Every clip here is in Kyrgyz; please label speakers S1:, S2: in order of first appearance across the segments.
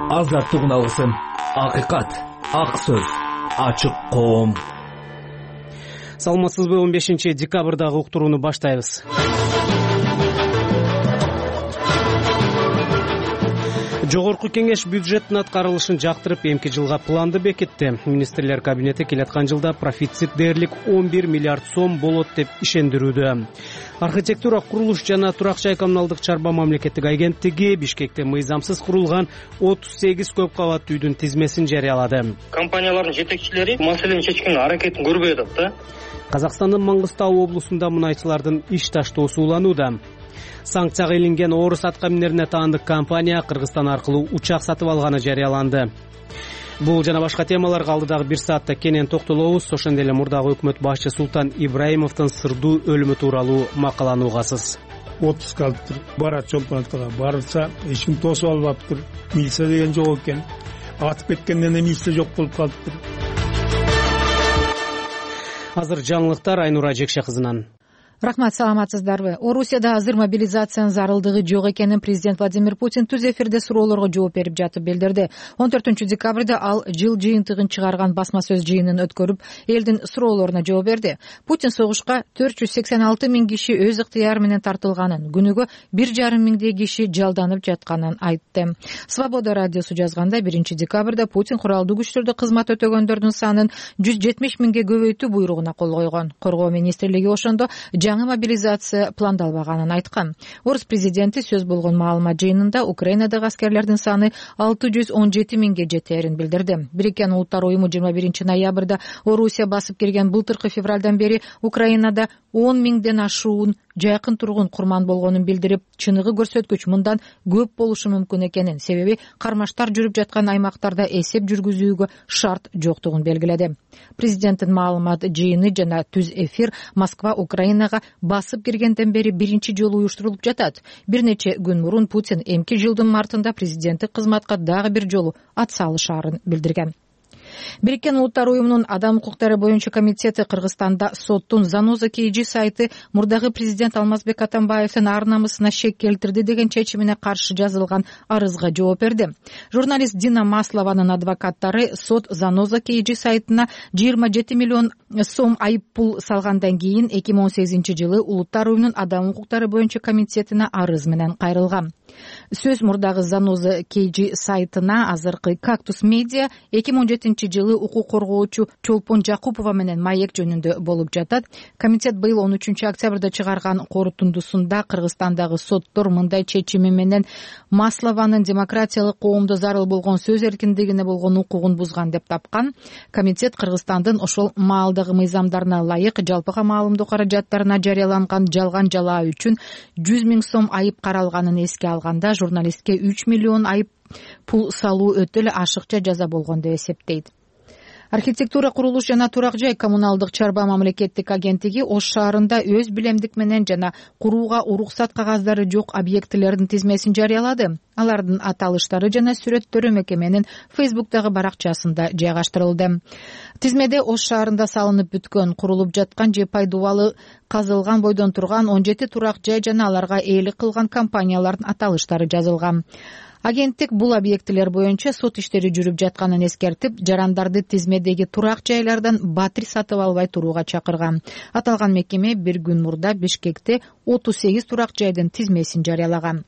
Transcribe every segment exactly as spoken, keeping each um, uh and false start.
S1: Азаттык алгысым, акыйкат, ак сөз, ачык коом.
S2: Саламатсызбы? он бешинчи декабрдагы уктурууну баштайбыз. Жогорку кеңеш бюджеттин аткарылышын жактырып, эмки жылга планды бекитти. Министрлер кабинети келаткан жылда профицит дээрлик он бир миллиард сом болот деп ишендирүүдө. Архитектура, курулуш жана турак жай коммуналдык чарба мамлекеттик агенттиги Бишкекте мыйзамсыз курулган отуз сегиз көп кабаттуу үйдүн тизмесин жарыялады.
S3: Компаниялардын жетекчилери маселени чечкенге аракетин көрбөй атат да.
S2: Казакстандын Маңгыстау облусунда мунайчылардын иш таштоосу уланууда. Санкцияга илинген орус аткаминерине таандык компания Кыргызстан аркылуу учак сатып алганы жарыяланды. Бул жана башка темаларга алдыдагы бир саатта кенен токтолобуз. Ошондой эле мурдагы өкмөт башчы Султан Ибраимовдун сырдуу өлүмү тууралуу макаланы угасыз.
S4: Отпуск калыптыр. Барат чемпионатка барса, эч ким тосуп албаптыр. Милиция деген жок экен. Атып кеткенден кийин милиция жок болуп калыптыр.
S2: Азыр жаңылыктар Айнура Жекше кызынан.
S5: Рахмат, саламатсыздарбы? Орусияда азыр мобилизациянын зарылдыгы жок экенин президент Владимир Путин түз эфирде суроолорго жооп берип жатып билдирди. он төртүнчү декабрда ал жыл жыйынтыгын чыгарган басма сөз жыйынын өткөрүп, элдин суроолоруна жооп берди. Путин согушка төрт жүз сексен алты миң киши өз ыктыяры менен тартылганын, күнүгө бир жарым миңдей киши жалданып жатканын айтты. Свобода радиосу жазганда, биринчи декабрда Путин куралдуу күчтөрдө кызмат өтөгөндөрдүн санын жүз жетимиш миңге көбөйтүү буйругуна кол койгон. Коргоо министрлиги ошондо жаңы мобилизация пландалбаганын айткан. Орус президенти сөз болгон маалымат жыйынында Украинадагы аскерлердин саны алты жүз он жети миңге жетээрин билдирди. Бириккен Улуттар уюму жыйырма биринчи ноябрда Орусия басып кирген былтыркы февралдан бери Украинада он миңден ашуун жакын тургун курман болгонун билдирип, чыныгы көрсөткүч мындан көп болушу мүмкүн экенин, себеби кармаштар жүрүп жаткан аймактарда эсеп жүргүзүүгө шарт жоктугун белгиледи. Президенттин маалымат жыйыны жана түз эфир Москва Украинага басып киргенден бери биринчи жолу уюштурулуп жатат. Бир нече күн мурун Путин эмки жылдын мартында президенттик кызматка дагы бир жолу ат салышаарын билдирген. Бириккен Улуттар уюмунун адам укуктары боюнча комитети Кыргызстанда соттун Заноза Кейджи сайты мурдагы президент Алмазбек Атамбаевдин ар намысына шек келтирди деген чечимине каршы жазылган арызга жооп берди. Журналист Дина Маслованын адвокаттары сот Заноза Кейджи сайтына жыйырма жети миллион сом айып пул салгандан кийин эки миң он сегизинчи жылы Улуттар уюмунун адам укуктары боюнча комитетине арыз менен кайрылган. Сөз мурдагы Заноза Кейджи сайтына азыркы Кактус Медиа эки миң он жетинчи жылы укук коргоочу Чолпон Жакупова менен маек жөнүндө болуп жатат. Комитет быйыл он үчүнчү октябрда чыгарган корутундусунда Кыргызстандагы соттор мындай чечими менен Маслованын демократиялык коомдо зарыл болгон сөз эркиндигине болгон укугун бузган деп тапкан. Комитет Кыргызстандын ошол маалдагы мыйзамдарына ылайык жалпыга маалымдоо каражаттарына жарыяланган жалган жалаа үчүн жүз миң сом айып каралганын эске алганда, журналистке үч миллион айып пул салуу өтө эле ашыкча жаза болгон деп эсептейт. Архитектура, курулуш жана турак жай коммуналдык чарба мамлекеттик агенттиги Ош шаарында өз билемдик менен жана курууга уруксат кагаздары жок объектилердин тизмесин жарыялады. Алардын аталыштары жана сүрөттөрү мекеменин Фейсбуктагы баракчасында жайгаштырылды. Тизмеде Ош шаарында салынып бүткөн, курулуп жаткан же пайдубалы казылган бойдон турган он жети турак жай жана аларга ээлик кылган компаниялардын аталыштары жазылган. Агенттик бул объектилер боюнча сот иштери жүрүп жатканын эскертип, жарандарды тизмедеги турак жайлардан батир сатып албай турууга чакырган. Аталган мекеме бир күн мурда Бишкекте отуз сегиз турак жайдын тизмесин жарыялаган.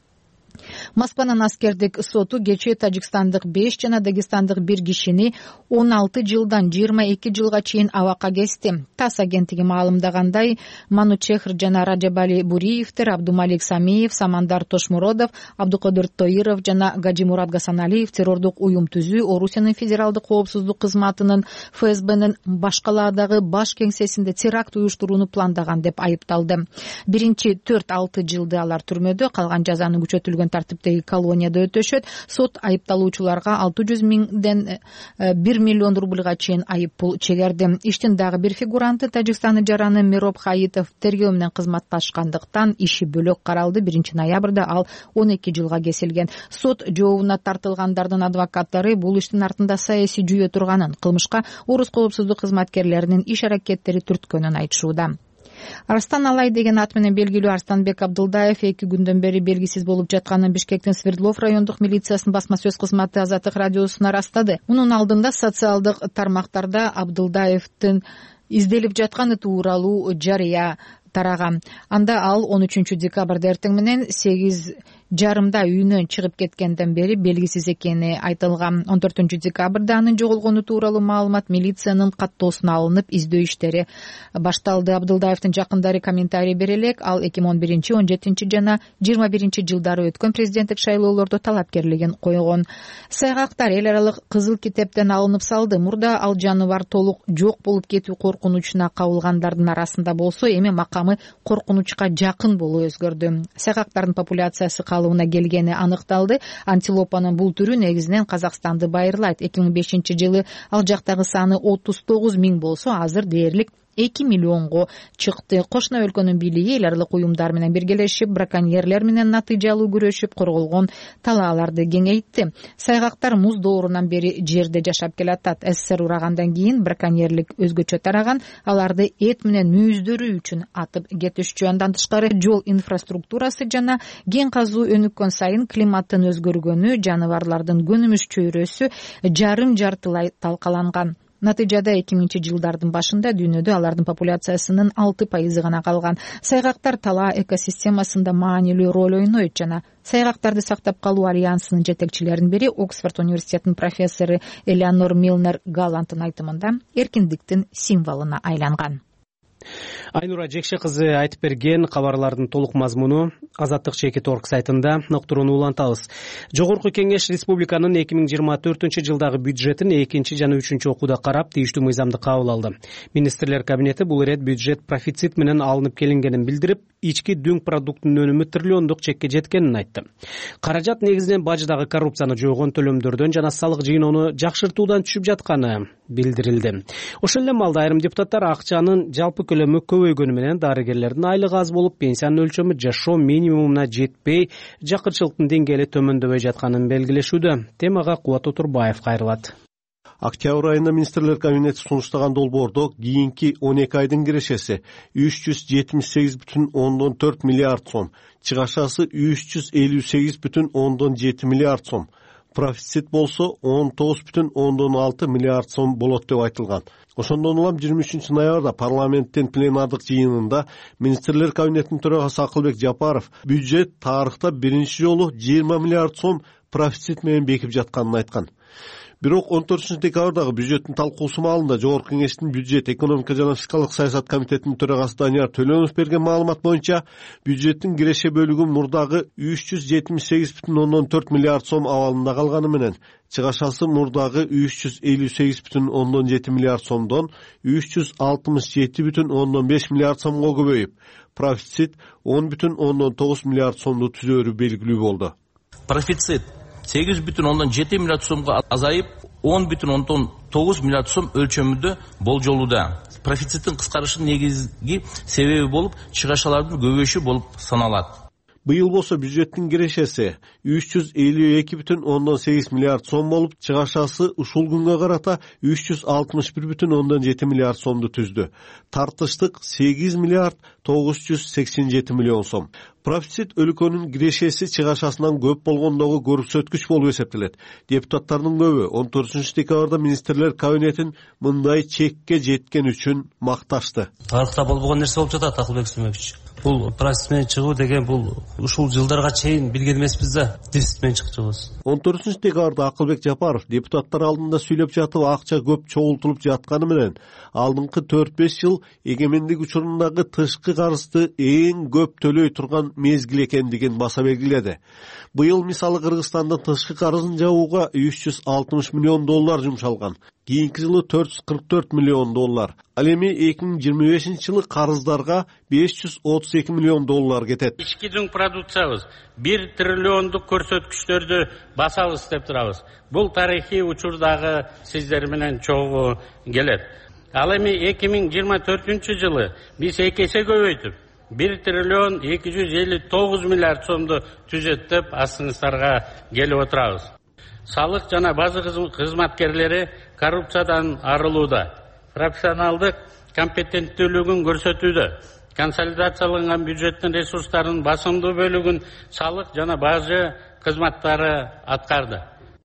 S5: Москванын аскердик соту кечээ тажикстандык беш жана дагестандык бир кишини он алты жылдан жыйырма эки жылга чейин абакка кести. ТАСС агенттиги маалымдагандай, Манучехр жана Раджабали Буриевдер, Абдумалик Самиев, Самандар Тошмуродов, Абдукадыр Тоиров жана Гаджимурат Гасаналиев террордук уюм түзүү, Орусиянын федералдык коопсуздук кызматынын ФСБнын башкалаадагы баш кеңсесинде теракт уюштурууну пландаган деп айыпталды. Биринчи төрт алты жылды алар түрмөдө, калган жазаны күчөтүлгөн тартиптеги колонияда өтөшөт. Сот айыпталуучуларга алты жүз миңден бир миллион рубльга чейин айып пул чегерди. Иштин дагы бир фигуранты Тажикстандын жараны Мироб Хаитов тергөө менен кызматташкандыктан иши бөлөк каралды. биринчи ноябрда ал он эки жылга кесилген. Сот жообуна тартылгандардын адвокаттары бул иштин артында саясий жүйө турганын, кылмышка орус коопсуздук кызматкерлеринин иш аракеттери түрткөнүн айтышууда. Арстан Алай деген ат менен белгилүү Арстанбек Абдылдаев эки күндөн бери белгисиз болуп жатканын Бишкектин Свердлов райондук милициясынын басма сөз кызматы Азаттык радиосуна ырастады. Мунун алдында социалдык тармактарда Абдылдаевдин изделип жатканы тууралуу жарыя тараган. Анда ал он үчүнчү декабрда эртең менен сегиз жарымда үйүнөн чыгып кеткенден бери белгисиз экени айтылган. он төртүнчү декабрда анын жоголгону тууралуу маалымат милициянын каттоосуна алынып, издөө иштери башталды. Абдылдаевдин жакындары комментарий бере элек, ал эки миң он биринчи, он жетинчи жана жыйырма биринчи жылдары өткөн президенттик шайлоолордо талапкерлигин койгон. Сайгактар эл аралык кызыл китептен алынып салды. Мурда ал жаныбар толук жок болуп кетүү коркунучуна кабылгандардын арасында болсо, эми макамы коркунучка жакын болуу өзгөрдү. Сайгактардын популяциясы калыбына келгени аныкталды. Антилопанын бул түрү негизинен Казакстанды байырлайт. эки миң бешинчи жылы ал жактагы саны отуз тогуз миң болсо, азыр дээрлик эки миллионго чыкты. Кошуна өлкөнүн бийлиги эл аралык уюмдар менен биргелешип, браконьерлер менен натыйжалуу күрөшүп, корголгон талааларды кеңейтти. Сайгактар муз доорунан бери жерде жашап келатат. СССР урагандан кийин браконьерлик өзгөчө тараган, аларды эт менен мүйүздөрү үчүн атып кетишчү. Андан тышкары жол инфраструктурасы жана кен казуу өнүккөн сайын климаттын өзгөргөнү, жаныбарлардын көнүмүш чөйрөсү жарым жартылай талкаланган. Натыйжада эки миңинчи жылдардын башында дүйнөдө алардын популяциясынын алты пайызы гана калган. Сайгактар талаа экосистемасында маанилүү роль ойнойт жана Сайгактарды сактап калуу альянсынын жетекчилеринин бири Оксфорд университетинин профессору Элеонор Милнер Галланттын айтымында эркиндиктин символуна айланган.
S2: Айнура Жекше кызы айтып берген кабарлардын толук мазмуну Азаттык чекит точка орг сайтында ноктуруну улантабыз. Жогорку кеңеш республиканын эки миң жыйырма төртүнчү жылдагы бюджетин экинчи жана үчүнчү окууда карап, тийиштүү мыйзамды кабыл алды. Министрлер кабинети бул ирет бюджет профицит менен алынып келингенин билдирип, ички дүң продуктунун өнүмү триллиондук чекке жеткенин айтты. Каражат негизинен баждагы коррупцияны жойгон төлөмдөрдөн жана салык жыйноону жакшыртуудан түшүп жатканы билдирилди. Ошол эле маалда айрым депутаттар акчанын жалпы көлөмү көбөйгөнү менен дарыгерлердин айлыгы аз болуп, пенсиянын өлчөмү жашоо минимумуна жетпей, жакырчылыктын деңгээли төмөндөбөй жатканын белгилешүүдө. Темага Кубат Отурбаев кайрылат.
S6: Октябрь айында министрлер кабинети сунуштаган долбоордо кийинки он эки айдын кирешеси үч жүз жетимиш сегиз бүтүн ондон төрт миллиард сом, чыгашасы үч жүз элүү сегиз бүтүн ондон жети миллиард сом, профицит болсо он тогуз бүтүн ондон алты миллиард сом болот деп айтылган. Ошондон улам жыйырма үчүнчү ноябрда парламенттин пленардык жыйынында министрлер кабинетинин төрагасы Акылбек Жапаров бюджет тарыхта биринчи жолу жыйырма миллиард сом профицит менен бекип жатканын айткан. Бирок он төртүнчү декабрдагы бюджеттин талкуусу маалында Жогорку кеңештин бюджет, экономика жана фискалдык саясат комитетинин төрагасы Данияр Төлөнов берген маалымат боюнча, бюджеттин киреше бөлүгү мурдагы үч жүз жетимиш сегиз бүтүн ондон төрт миллиард сом абалында калганы менен, чыгашасы мурдагы үч жүз элүү сегиз бүтүн ондон жети миллиард сомдон үч жүз алтымыш жети бүтүн ондон беш миллиард сомго көбөйүп, профицит он бүтүн ондон тогуз миллиард сомду түзөөрү белгилүү болду.
S7: Профицит сегиз бүтүн ондон жети миллиард сомго азайып, он бүтүн ондон тогуз миллиард сом өлчөмүндө болжолууда. Профициттин кыскарышынын негизги себеби болуп, чыгашалардын көбөйүшү болуп саналат.
S6: Быйыл болсо бюджеттин кирешеси үч жүз элүү эки бүтүн ондон сегиз миллиард сом болуп, чыгашасы ушул күнгө карата үч жүз алтымыш бир бүтүн ондон жети миллиард сомду түздү. Тартыштык сегиз миллиард тогуз жүз сексен жети миллион сом. Профицит өлкөнүн кирешеси чыгашасынан көп болгондогу көрсөткүч болуп эсептелет. Депутаттардын көбү он төртүнчү декабрда министрлер кабинетин мындай чекке жеткен үчүн макташты.
S8: Тарыхта болбогон нерсе болуп жатат, Акылбек Сүмөкович. Бул профицит менен чыгуу деген бул ушул жылдарга чейин билген эмеспиз да, дефицит менен чыгышыбыз.
S6: он төртүнчү декабрда Акылбек Жапаров депутаттар алдында сүйлөп жатып, акча көп чогултулуп жатканы менен, алдыңкы төрт беш жыл эгемендик учурундагы тышкы карызды эң көп төлөй турган мезгил экендигин баса белгиледи. Быйыл мисалы Кыргызстандын тышкы карызын жабууга үч жүз алтымыш миллион доллар жумшалган. Кийинки жылы төрт жүз кырк төрт миллион доллар. Ал эми эки миң жыйырма бешинчи жылы карыздарга беш жүз отуз эки миллион доллар кетет.
S9: Ички дүң продукциябыз бир триллиондук көрсөткүчтөрдү басабыз деп турабыз. Бул тарыхый учурдагы сиздер менен чогуу келет. Ал эми эки миң жыйырма төртүнчү жылы биз эки эсе көбөйтүп бир триллион эки жүз элүү тогуз миллиард сомду түзөт деп астыңыздарга келип отурабыз. Салык жана база кызматкерлери коррупциядан арылууда, профессионалдык компетенттүүлүгүн көрсөтүүдө, консолидацияланган бюджеттин ресурстарынын басымдуу бөлүгүн салык жана бажы кызматтары аткарды.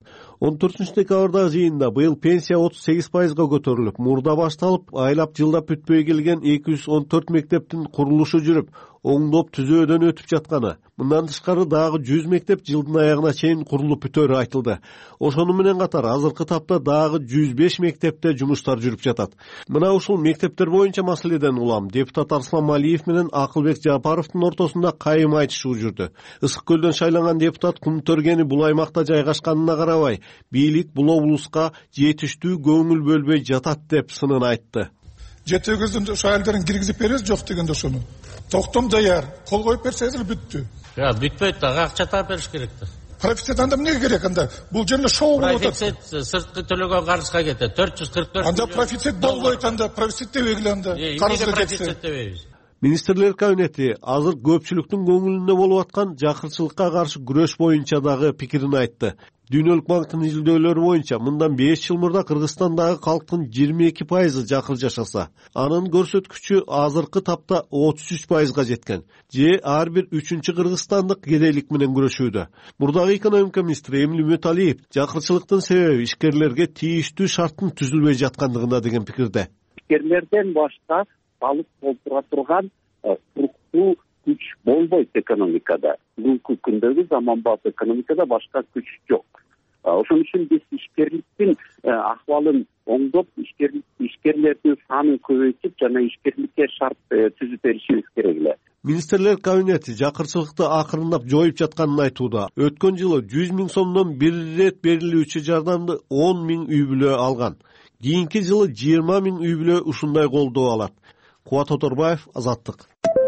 S6: он төртүнчү декабрдагы жыйында быйыл пенсия отуз сегиз пайызга көтөрүлүп, мурда башталып, айлап жылдап бүтпөй келген эки жүз он төрт мектептин курулушу жүрүп, оңдоп түзөөдөн өтүп жатканы, мындан тышкары дагы жүз мектеп жылдын аягына чейин курулуп бүтөөрү айтылды. Ошону менен катар азыркы тапта дагы жүз беш мектепте жумуштар жүрүп жатат. Мына ушул мектептер боюнча маселеден улам депутат Арслан Малиев менен Акылбек Жапаровдун ортосунда кайым айтышуу жүрдү. Ысык көлдөн шайланган депутат кум төргени бул аймакта жайгашканына карабай, бийлик бул облуска жетиштүү көңүл бөлбөй жатат деп сынын айтты.
S10: Жетегиздин ошо айылдарын киргизип беребиз, жок дегенде ошону. Токтом даяр, кол коюп берсеңиз эле бүттү.
S9: Я, бүтпөйт да, акча таап бериш керек да.
S10: Профицит анда эмнеге керек анда? Бул жерде шоу болуп атат.
S9: Профицит сырткы төлөгөн карызга кетет. төрт жүз кырк төрт.
S10: Анда профицит болбойт анда, профицит дебегиле анда.
S9: Карызга кетсе.
S6: Министрлер кабинети азыр көпчүлүктүн көңүлүндө болуп аткан жакырчылыкка каршы күрөш боюнча дагы пикирин айтты. Дүйнөлүк банктын изилдөөлөрү боюнча мындан беш жыл мурда Кыргызстандагы калктын жыйырма эки пайызы жакыр жашаса, анын көрсөткүчү азыркы тапта отуз үч пайызга жеткен. Же ар бир үчүнчү кыргызстандык кедейлик менен күрөшүүдө. Мурдагы экономика министри Эмиль Үмүталиев жакырчылыктын себеби ишкерлерге тийиштүү шарттын түзүлбөй жаткандыгында деген пикирде.
S11: Ишкерлерден башка балык толтура турган туруктуу күч болбойт экономикада. Бүгүнкү күндөгү заманбап экономикада башка күч жок. Ошон үчүн биз ишкерликтин акыбалын оңдоп, ишкерлердин санын көбөйтүп жана ишкерликке шарт түзүп беришибиз керек эле.
S6: Министрлер кабинети жакырчылыкты акырындап жоюп жатканын айтууда. Өткөн жылы жүз миң сомдон бир ирет берилүүчү жардамды он миң үй бүлө алган. Кийинки жылы жыйырма миң үй бүлө ушундай колдоо алат. Кубат Оторбаев, Азаттык.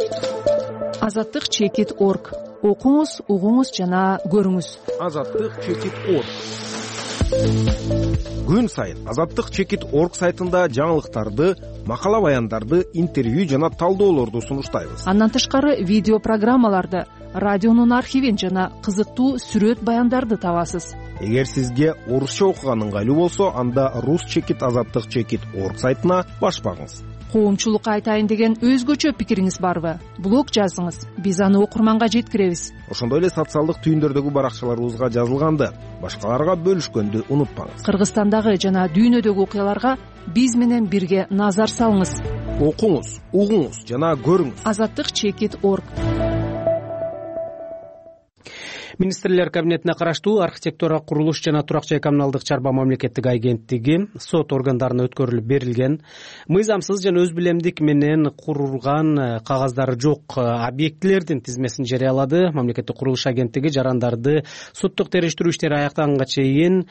S12: Азаттык чекит точка орг. Окуңуз, угуңуз жана көрүңүз.
S13: Азаттык чекит точка орг. Күн сайын Азаттык чекит точка орг сайтында жаңылыктарды, макала баяндарды, интервью жана талдоолорду сунуштайбыз.
S12: Андан тышкары видео программаларды, радионун архивин жана кызыктуу сүрөт баяндарды табасыз.
S13: Эгер сизге орусча окуган ыңгайлуу болсо, анда рус чекит азаттык чекит точка орг сайтына баш багыңыз.
S12: Коомчулукка айтайын деген өзгөчө пикириңиз барбы? Блог жазыңыз, биз аны окурманга жеткиребиз.
S13: Ошондой эле социалдык түйүндөрдөгү баракчаларыбызга жазылганды, башкаларга бөлүшкөндү унутпаңыз.
S12: Кыргызстандагы жана дүйнөдөгү окуяларга биз менен бирге назар салыңыз.
S13: Окуңуз, угуңуз жана көрүңүз.
S12: Азаттык чекит точка орг.
S2: Министрлер кабинетине караштуу архитектура, курулуш жана турак жай коммуналдык чарба мамлекеттик агенттиги сот органдарына өткөрүлүп берилген мыйзамсыз жана өз билемдик менен курулган кагаздары жок объектилердин тизмесин жарыялады. Мамлекеттик курулуш агенттиги жарандарды соттук териштирүү иштери аяктаганга чейин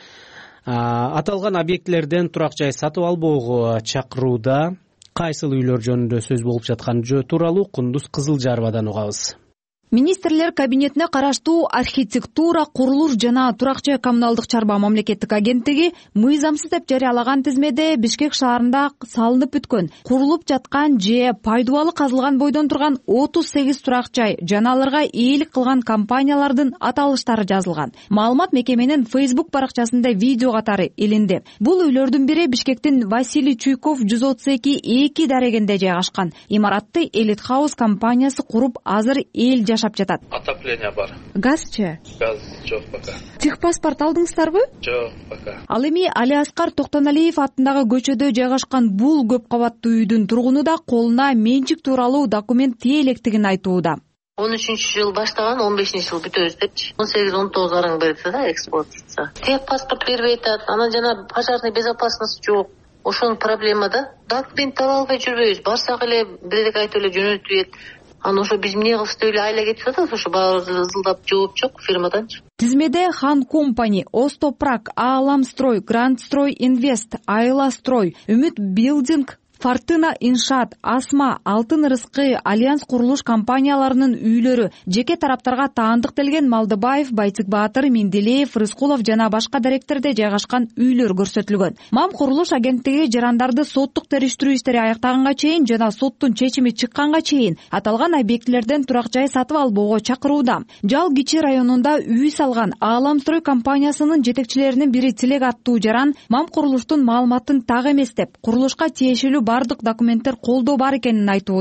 S2: аталган объектилерден турак жай сатып албоого чакырууда. Кайсыл үйлөр жөнүндө сөз болуп жатканы тууралуу Кундуз Кызылжаровадан угабыз.
S5: Министрлер кабинетине караштуу архитектура, курулуш жана турак жай коммуналдык чарба мамлекеттик агенттиги мыйзамсыз деп жарыялаган тизмеде Бишкек шаарында салынып бүткөн, курулуп жаткан же пайдубалы казылган бойдон турган отуз сегиз турак жай жана аларга ээлик кылган компаниялардын аталыштары жазылган. Маалымат мекеменин Facebook баракчасында видео катары илинди. Бул үйлөрдүн бири Бишкектин Василий Чуйков жүз отуз эки эки дарегенде жайгашкан. Имаратты Элит Хаус компаниясы куруп, азыр эл жашап жатат.
S14: Отопление бар.
S5: Газчы?
S14: Газ жок пока.
S5: Техпаспорт алдыңыздарбы?
S14: Жок пока.
S5: Ал эми Алиаскар Токтоналиев аттындагы көчөдө жайгашкан бул көп кабаттуу үйдүн тургуну да колуна менчик тууралуу документ тие электигин айтууда.
S15: он үчүнчү жыл баштаган, он бешинчи жыл бүтөбүз депчи. он сегиз он тогуз арың берди да эксплуатация. Техпаспорт бербей атат, анан жана пожарный безопасность жок. Ошол проблема да. Документ таба албай жүрбөйбүз. Барсак эле бирдек айтып эле жөнөтүп ийет. Аны ошо биз эмне кылып деп эле айла кетип атат, ошо баары ызылдап жооп жок фирмаданчы.
S5: Тизмеде Хан Компани, Остопрак, Ааламстрой, Грандстрой Инвест, Айла Строй, Үмүт Билдинг, Фортуна Иншаат, Асма, Алтын Рыскы, Альянс курулуш компанияларынын үйлөрү, жеке тараптарга таандык делген Малдыбаев, Байтик Баатыр, Менделеев, Рыскулов жана башка даректерде жайгашкан үйлөр көрсөтүлгөн. Мам курулуш агенттиги жарандарды соттук териштирүү иштери аяктаганга чейин жана соттун чечими чыкканга чейин аталган объектилерден турак жай сатып албоого чакырууда. Жал Кичи районунда үй салган Ааламстрой компаниясынын жетекчилеринин бири Тилек аттуу жаран Мам курулуштун маалыматын так эмес деп, курулушка тиешелүү бардык документтер колдо бар экенин айтууда.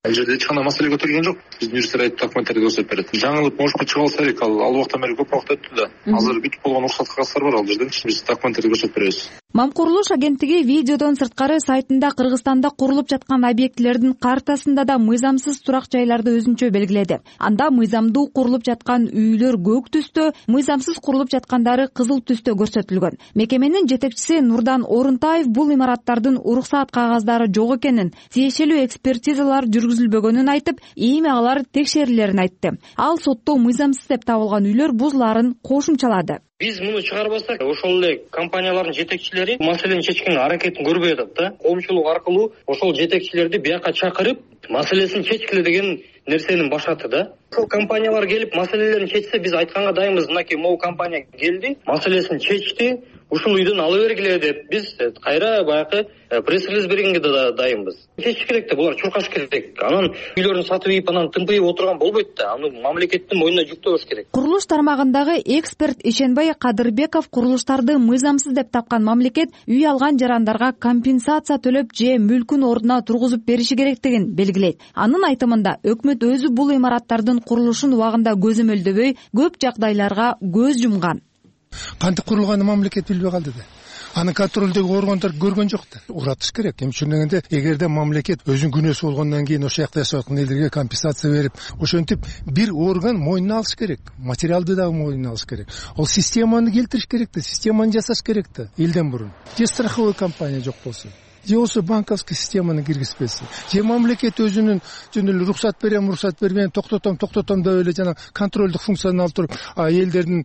S14: Ал жерде эч кандай маселе көтөрүлгөн жок. Биздин юристтер айтып документтерди көрсөтүп берет. Жаңылып мошко чыга алса керек. Ал ал убактан бери көп убакыт өттү да. Азыр бүтүп болгон уруксат кагаздар бар ал жерден. Биз документтерди көрсөтүп беребиз.
S16: Мам курулуш агенттиги видеодон сырткары сайтында Кыргызстанда курулуп жаткан объектилердин картасында да мыйзамсыз турак жайларды өзүнчө белгиледи. Анда мыйзамдуу курулуп жаткан үйлөр көк түстө, мыйзамсыз курулуп жаткандары кызыл түстө көрсөтүлгөн. Мекеменин жетекчиси Нурдан Орунтаев бул имараттардын уруксат кагаздары жок экенин, тиешелүү экспертизалар жүргүзүлбөгөнүн айтып, эми алар текшерилерин айтты. Ал сотто мыйзамсыз деп табылган үйлөр бузуларын кошумчалады.
S3: Биз муну чыгарбасак, ошол эле компаниялардын жетекчилери маселени чечкенге аракетин көрбөй атат да. Коомчулук аркылуу ошол жетекчилерди бияка чакырып, маселесин чечкиле деген нерсени башаты да. Ошол компаниялар келип маселелерин чечсе, биз айтканга дайынбыз. Мынакей могу компания келди, маселесин чечти, ушул үйдөн ала бергиле деп биз кайра баягы пресс-релиз бергенге да дайынбыз. Чечиш керек да, булар чуркаш керек. Анан үйлөрүн сатып ийип, анан тымпыйып отурган болбойт да. Аны мамлекеттин мойнуна жүктөбөш керек.
S16: Курулуш тармагындагы эксперт Ишенбай Кадырбеков курулуштарды мыйзамсыз деп тапкан мамлекет үй алган жарандарга компенсация төлөп же мүлкүн ордуна тургузуп бериши керектигин белгилейт. Анын айтымында өкмөт өзү бул имараттардын курулушун убагында көзөмөлдөбөй, көп жагдайларга көз жумган.
S10: Кантип курулганын мамлекет билбей калды да. Аны контролдөгү органдар көргөн жок да. Уратыш керек. Эми ошондо эгерде мамлекет өзүнүн күнөөсү болгондон кийин ошол жакта жашап аткан элдерге компенсация берип, ошентип бир орган мойнуна алыш керек. Материалды дагы мойнуна алыш керек. Ол системаны келтириш керек да, системаны жасаш керек да элден мурун. Же страховой компания жок болсо, же болсо банковский системаны киргизбесе, же мамлекет өзүнүн жөн эле уруксат берем, уруксат бербейм, токтотом, токтотом деп эле жана контролдук функцияны алып туруп, а элдердин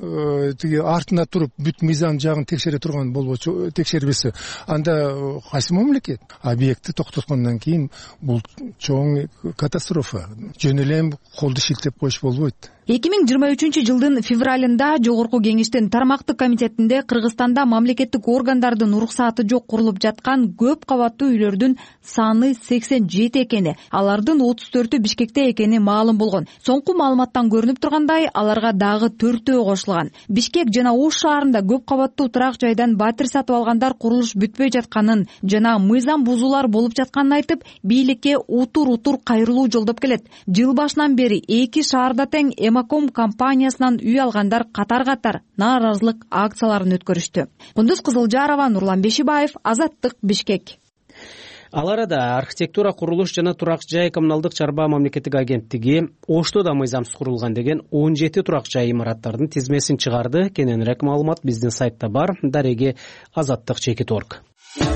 S10: тиги артына туруп бүт мыйзам жагын текшере турган болбочу, текшербесе, анда кайсы мамлекет? Объектти токтоткондон кийин бул чоң катастрофа. Жөн эле колду шилтеп коюш болбойт.
S16: эки миң жыйырма үчүнчү жылдын февралында Жогорку кеңештин тармактык комитетинде Кыргызстанда мамлекеттик органдардын уруксаты жок курулуп жаткан көп кабаттуу үйлөрдүн саны сексен жети экени, алардын отуз төртү Бишкекте экени маалым болгон. Соңку маалыматтан көрүнүп тургандай, аларга дагы төртөө кошулган. Бишкек жана Ош шаарында көп кабаттуу турак жайдан батир сатып алгандар курулуш бүтпөй жатканын жана мыйзам бузуулар болуп жатканын айтып, бийликке утур-утур кайрылуу жолдоп келет. Жыл башынан бери эки шаарда тең Эмаком компаниясынан үй алгандар катар-катар нааразылык акцияларын өткөрүштү. Кундуз Кызылжарова, Нурлан Бешибаев, Азаттык, Бишкек.
S2: Ал арада архитектура, курулуш жана турак жай коммуналдык чарба мамлекеттик агенттиги Ошто да мыйзамсыз курулган деген он жети турак жай имараттардын тизмесин чыгарды. Кененирээк маалымат биздин сайтта бар. Дареги Азаттык чекит точка орг.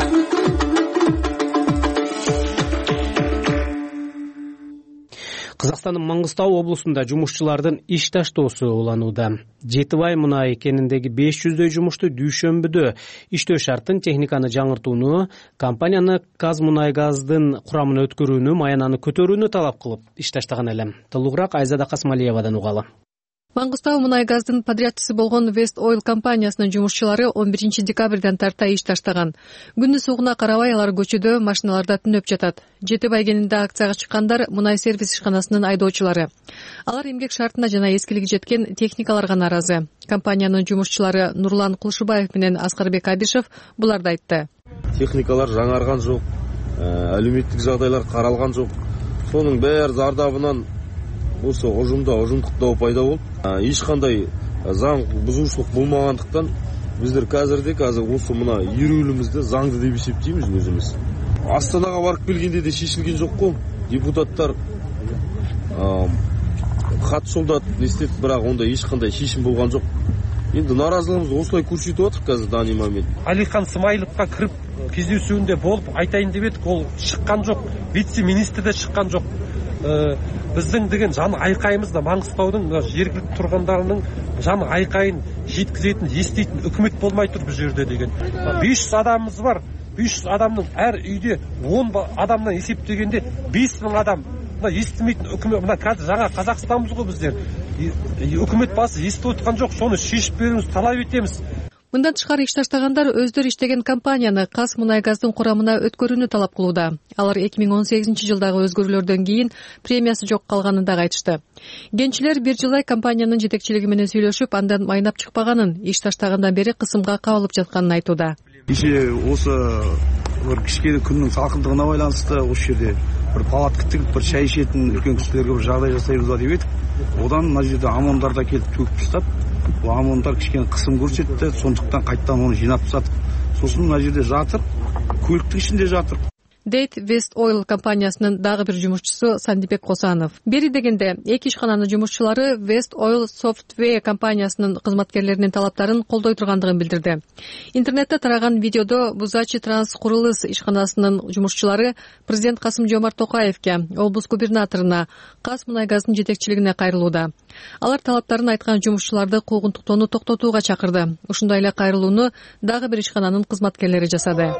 S2: Кыргызстандын Маңгыстау облусунда жумушчулардын иш таштоосу уланууда. Жетибай мунай кениндеги беш жүздөй жумушту дүйшөмбүдө иштөө шартын, техниканы жаңыртууну, компанияны Казмунайгаздын курамына өткөрүүнү, маянаны көтөрүүнү талап кылып иш таштаган эле. Толугураак Айзада Касмалиевадан угалы.
S17: Маңгыстау мунайгаздын подрядчысы болгон West Oil компаниясынын жумушчулары он биринчи декабрдан тарта иш таштаган. Күндүз сугуна карабай алар көчөдө, машиналарда түнөп жатат. Жетибай кенинде акцияга чыккандар мунай сервис ишканасынын айдоочулары. Алар эмгек шартына жана эскилиги жеткен техникаларга нааразы. Компаниянын жумушчулары Нурлан Кулшубаев менен Аскарбек Абишев буларды айтты.
S18: Техникалар жаңарган жок, әлеуметтик жагдайлар каралган жок. Сонун баары зардабынан осы ұжымда ұжымдықтау пайда болды. Еш қандай заң бұзушылық болмағандықтан біздер қазірде қазір осы мына ереуілімізді заңды деп есептейміз өзіміз. Астанаға барып келгенде де шешілген жоқ қой. Депутаттар хат жолдады, не істеді, бірақ онда ешқандай шешім болған жоқ. Енді наразылығымыз осылай көрсетіп отыр қазір данный момент.
S19: Алихан Смайыловқа кіріп кездесуінде болып айтайын деп едік, ол шыққан жоқ. Вице-министр де шыққан жоқ. Біздің деген жан айқайымыз да Маңғыстаудың жергілікті тұрғындарының жан айқайын жеткізетін, еститін үкімет болмай тұр бұл жерде деген. бес жүз адамымыз бар. бес жүз адамның әр үйде он адамнан есептегенде бес мың адам естімейтін үкімет. Мына қазір жаңа Қазақстанбыз ғой біздер. Үкімет басы естіп отқан жоқ, соны шешіп беруіміз талап етеміз.
S17: Мындан тышкары иш таштагандар өздөрү иштеген компанияны Казмунайгаздын курамына өткөрүүнү талап кылууда. Алар эки миң он сегизинчи жылдагы өзгөрүүлөрдөн кийин премиясы жок калганын да айтышты. Генчилер бир жылдай компаниянын жетекчилиги менен сүйлөшүп, андан майнап чыкпаганын, иш таштагандан бери кысымга кабылып жатканын айтууда.
S20: Иши осы бир кичкене күндүн салкындыгына байланыштуу ошол жерде бір палатка тігіп бір шай ішетін үлкен кісілерге бір жағдай жасаймыз ба деп едік. Одан мына жерде ОМОНдар да келіп төгіп тастап, ол ОМОНдар кішкене қысым көрсетті, сондықтан қайттан оны жинап тастадық. Сосын мына жерде жатыр, көліктің ішінде жатыр.
S17: дейт West Oil компаниясынын дагы бир жумушчусу Сандибек Косанов. Бери дегенде эки ишкананын жумушчулары West Oil Software компаниясынын кызматкерлеринин талаптарын колдой тургандыгын билдирди. Интернетте тараган видеодо Бузачи Транс курулус ишканасынын жумушчулары президент Касым-Жомарт Токаевке, облус губернаторуна, Казмунайгаздын жетекчилигине кайрылууда. Алар талаптарын айткан жумушчуларды куугунтуктоону токтотууга чакырды. Ушундай эле кайрылууну дагы бир ишкананын кызматкерлери жасады.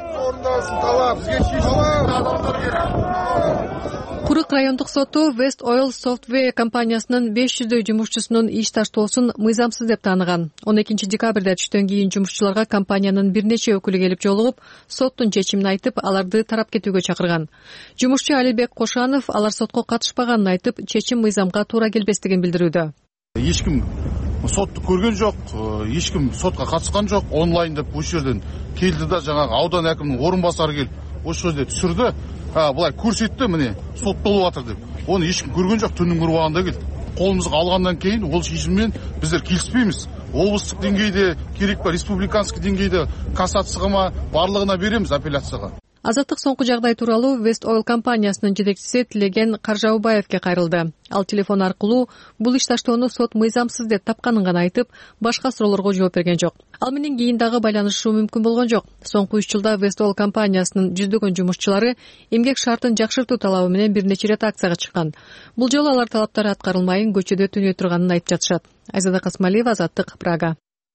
S17: Курык райондук соту West Oil Software компаниясынын беш жүздөй жумушчусунун иш таштоосун мыйзамсыз деп тааныган. он экинчи декабрда түштөн кийин жумушчуларга компаниянын бир нече өкүлү келип жолугуп, соттун чечимин айтып, аларды тарап кетүүгө чакырган. Жумушчу Алибек Кошанов алар сотко катышпаганын айтып, чечим мыйзамга туура келбестигин билдирүүдө.
S21: Эч ким сотты көргөн жок, эч ким сотко катышкан жок. Онлайн деп ошол жерден келди да, жанагы аудан акиминин орун басары келип, ошол жерде түшүрдү. Ha, булай көрсетті, міне, сот толып атыр деп. Оны ешкім көрген жоқ, түннің ұрвағында келді. Қолымызға алғаннан кейін ол шешіммен біздер келіспейміз. Облыстық деңгейде керек па, республиканский деңгейде кассацияға ма, барлығына береміз апелляцияға. Азаттык
S17: соңку жагдай тууралуу West Oil компаниясынын жетекчиси Тилеген Каржаубаевке кайрылды. Ал телефон аркылуу бул иш таштоону сот мыйзамсыз деп тапканын гана айтып, башка суроолорго жооп берген жок. Ал менен кийин дагы байланышуу мүмкүн болгон жок. Соңку үч жылда West Oil компаниясынын жүздөгөн жумушчулары эмгек шартын жакшыртуу талабы менен бир нече рет акцияга чыккан. Бул жолу алар талаптары аткарылмайын көчөдө түнөй турганын айтып жатышат. Айзада Касмалиева, Азаттык, Прага.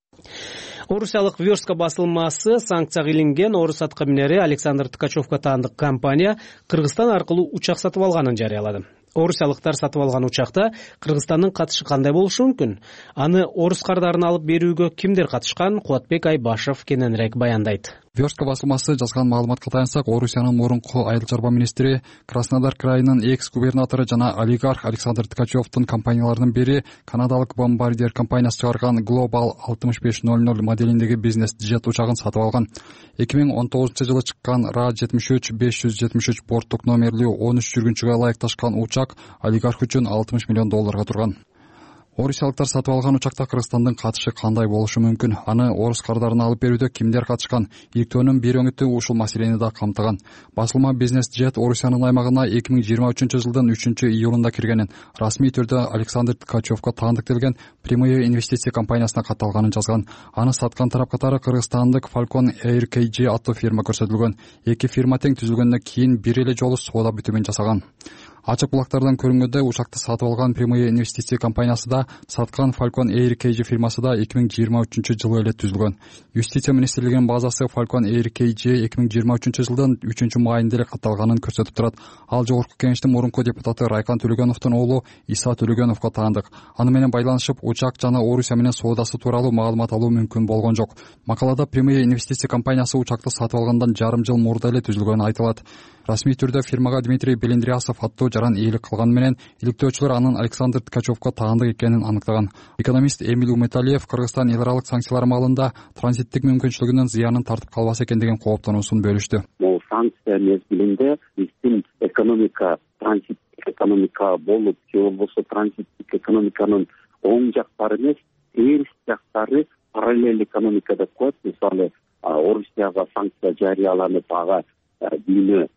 S2: Орусиялык Верстка басылмасы санкцияга илинген орус аткаминери Александр Ткачевко таандык компания Кыргызстан аркылуу учак сатып алганын жарыялады. Орусиялыктар сатып алган учакта Кыргызстандын катышы кандай болушу мүмкүн? Аны орус кардарын алып берүүгө кимдер катышкан? Кубатбек Айбашев кененирээк баяндайт.
S22: Верстка басылмасы жазган маалыматка таянсак, Орусиянын мурунку айыл чарба министри, Краснодар крайынын экс-губернатору жана олигарх Александр Ткачевдун компанияларынын бири канадалык бомбардир компаниясы чыгарган Global алтымыш беш ноль ноль моделиндеги бизнес джет учагын сатып алган. эки миң он тогузунчу жылы чыккан Ра жетимиш үч беш жүз жетимиш үч борттук номерлүү он үч жүргүнчүгө ылайыкташкан учак олигарх үчүн алтымыш миллион долларга турган. Орусиялыктар сатып алган учакта Кыргызстандын катышы кандай болушу мүмкүн? Аны орус кардарына алып берүүдө кимдер катышкан? Иликтөөнүн бир өңүтү ушул маселени да камтыган. Басылма Бизнес Джет Орусиянын аймагына эки миң жыйырма үчүнчү жылдын үчүнчү июлунда киргенин, расмий түрдө Александр Ткачевко таандыктелген Прямые инвестиция компаниясына катталганын жазган. Аны саткан тарап катары кыргызстандык Falcon Air K G аттуу фирма көрсөтүлгөн. Эки фирма тең түзүлгөндөн кийин бир эле жолу соода бүтүмүн жасаган. Ачык булактардан көрүнгөндөй учакты сатып алган Прямые инвестиция компаниясы да, саткан Falcon Air K G фирмасы да эки миң жыйырма үчүнчү жылы эле түзүлгөн. Юстиция министрлигинин базасы Falcon Air K G эки миң жыйырма үчүнчү жылдын үчүнчү майында эле катталганын көрсөтүп турат. Ал жогорку кеңештин мурунку депутаты Райкан Төлөгөновдун уулу Иса Төлөгөновго таандык. Аны менен байланышып, учак жана Орусия менен соодасы тууралуу маалымат алуу мүмкүн болгон жок. Макалада Прямые инвестиция компаниясы учакты сатып алгандан жарым жыл мурда эле түзүлгөнү айтылат. Расмий түрдө фирмага Дмитрий Белендриасов аттуу жаран ээлик кылганы менен иликтөөчүлөр анын Александр Ткачевко таандык экенин аныктаган. Экономист Эмиль Уметалиев Кыргызстан эл аралык санкциялар маалында транзиттик мүмкүнчүлүгүнүн зыянын тартып калбаса экен деген кооптонуусун бөлүштү.
S11: Бул санкция мезгилинде биздин экономика транзиттик экономика болуп, же болбосо транзиттик экономиканын оң жактары эмес, терс жактары параллель экономика деп коет. Мисалы, Орусияга санкция жарыяланып, ага дүйнө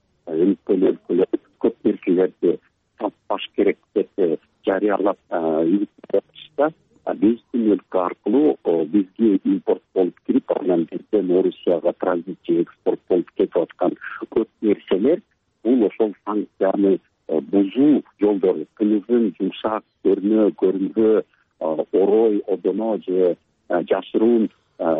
S11: өлкөлөр көп меркелерди таппаш керек деп жарыялап үйрөтүштү. Биздин өлкө аркылуу бизге импорт болуп кирип, анан бизден Орусияга транзит же экспорт болуп кетип аткан көп нерселер бул ошол санкцияны бузуу жолдору. Кымыздын жумшак, көрнө, көрүнгө, орой, одоно же жашыруун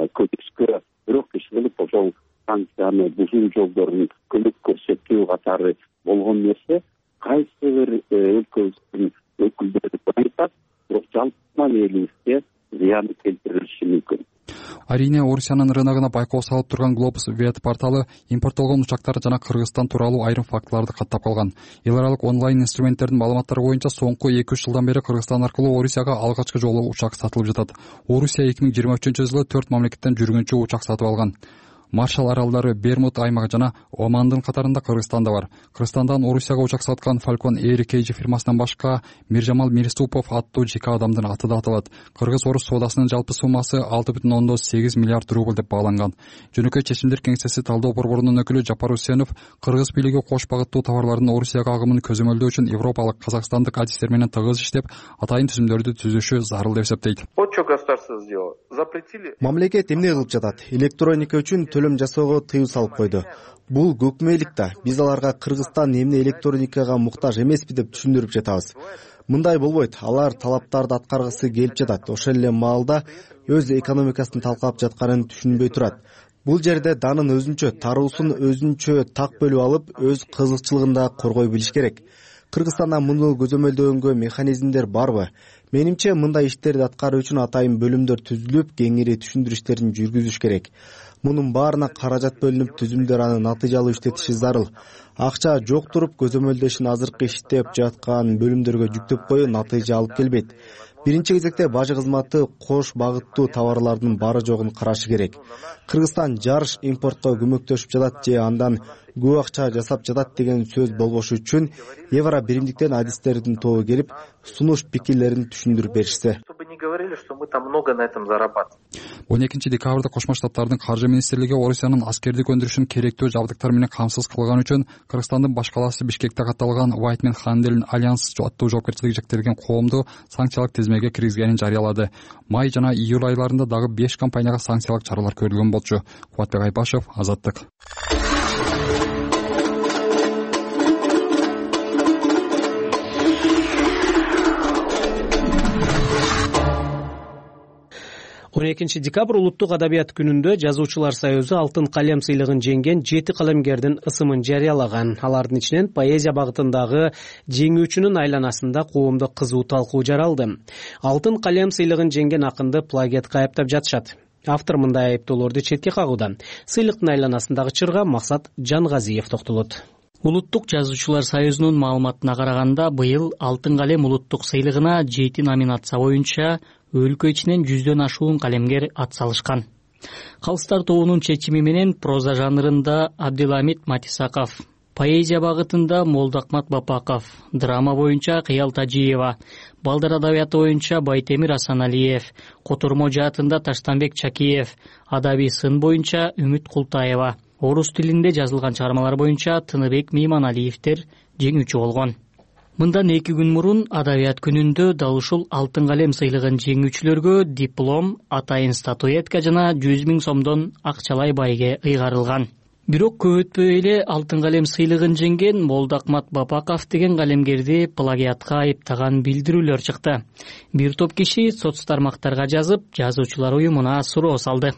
S11: көчкө бирок иш кылып ошол санкцияны бузуу жолдорун көмөк көрсөтүү катары болгон нерсе кайсы бир өлкөбүздүн өкүлдөрү айтат, бирок жалпы элибизге зыян келтириши мүмкүн.
S22: Арийне Орусиянын рыногуна байкоо салып турган Globus Web порталы импорттолгон учактар жана Кыргызстан тууралуу айрым фактыларды каттап калган. Эл аралык онлайн инструменттердин маалыматтары боюнча соңку эки үч жылдан бери Кыргызстан аркылуу Орусияга алгачкы жолу учак сатылып жатат. Орусия эки миң жыйырма үчүнчү жылы төрт мамлекеттен жүргүнчү учак сатып алган. Маршалл аралдары, Бермуд аймагы жана Омандын катарында Кыргызстан да бар. Кыргызстандан Орусияга учак саткан Falcon Air K G фирмасынан башка Миржамал Мирступов аттуу жеке адамдын аты да аталат. Кыргыз-орус соодасынын жалпы суммасы алты бүтүн ондон сегиз миллиард рубль деп бааланган. Жөнөкөй чечимдер кеңсеси талдоо борборунун өкүлү Жапар Усенов кыргыз бийлиги кош багыттуу товарлардын Орусияга агымын көзөмөлдөө үчүн европалык, казакстандык адистер менен тыгыз иштеп, атайын түзүмдөрдү түзүшү зарыл деп эсептейт.
S1: Мамлекет эмне кылып жатат? Электроника үчүн төлөм жасоого тыюу салып койду. Бул көкмөйлүк да. Биз аларга Кыргызстан эмне электроникага муктаж эмеспи деп түшүндүрүп жатабыз. Мындай болбойт. Алар талаптарды аткаргысы келип жатат. Ошол эле маалда өз экономикасын талкалап жатканын түшүнбөй турат. Бул жерде данын өзүнчө, таруусун өзүнчө так бөлүп алып, өз кызыкчылыгын да коргой билиш керек. Кыргызстанда муну көзөмөлдөгөнгө механизмдер барбы? Менимче мындай иштерди аткаруу үчүн атайын бөлүмдөр түзүлүп, кеңири түшүндүрүү иштерин жүргүзүш керек. Мунун баарына каражат бөлүнүп, түзүмдөр аны натыйжалуу иштетиши зарыл. Акча жок туруп, көзөмөлдөө ишин азыркы иштеп жаткан бөлүмдөргө жүктөп коюу натыйжа алып келбейт. Биринчи кезекте бажы кызматы кош багыттуу товарлардын бары жогун карашы керек. Кыргызстан жарыш импортко көмөктөшүп жатат же андан көп акча жасап жатат деген сөз болбошу үчүн евро биримдиктен адистердин тобу келип, сунуш пикирлерин түшүндүрүп беришсе.
S22: он экинчи декабрда Кошмо Штаттардын каржы министрлиги Орусиянын аскердик өндүрүшүн керектүү жабдыктар менен камсыз кылган үчүн Кыргызстандын баш калаасы Бишкекте катталган Whiteman Handel Alliance аттуу жоопкерчилиги шектелген коомду санкциялык тизмеге киргизгенин жарыялады. Май жана июль айларында дагы беш компанияга санкциялык чаралар көрүлгөн болчу. Кубатбек Айбашев, Азаттык.
S2: он экинчи декабрь улуттук адабият күнүндө Жазуучулар союзу алтын калем сыйлыгын жеңген жети калемгердин ысымын жарыялаган. Алардын ичинен поэзия багытындагы жеңүүчүнүн айланасында коомдо кызуу талкуу жаралды. Алтын калем сыйлыгын жеңген акынды плагиатка айыптап жатышат. Автор мындай айыптоолорду четке кагууда. Сыйлыктын айланасындагы чырга Максат Жангазиев токтолот. Улуттук Жазуучулар союзунун маалыматына караганда, быйыл алтын калем улуттук сыйлыгына жети номинация боюнча өлкө ичинен жүздөн ашуун калемгер ат салышкан. Калыстар тобунун чечими менен проза жанрында Абдиламит Матисаков, поэзия багытында Молдоахмат Бапаков, драма боюнча Кыял Тажиева, балдар адабияты боюнча Байтемир Асаналиев, котормо жаатында Таштанбек Чакиев, адабий сын боюнча Үмүт Култаева, орус тилинде жазылган чыгармалар боюнча Тыныбек Мейманалиевдер жеңүүчү болгон. Мындан эки күн мурун адабият күнүндө дал ушул алтын калем сыйлыгын жеңүүчүлөргө диплом, атайын статуэтка жана жүз миң сомдон акчалай байге ыйгарылган. Бирок көп өтпөй эле алтын калем сыйлыгын жеңген Молдоахмат Бапаков деген калемгерди плагиатка айыптаган билдирүүлөр чыкты. Бир топ киши соц тармактарга жазып, жазуучулар уюмуна суроо салды.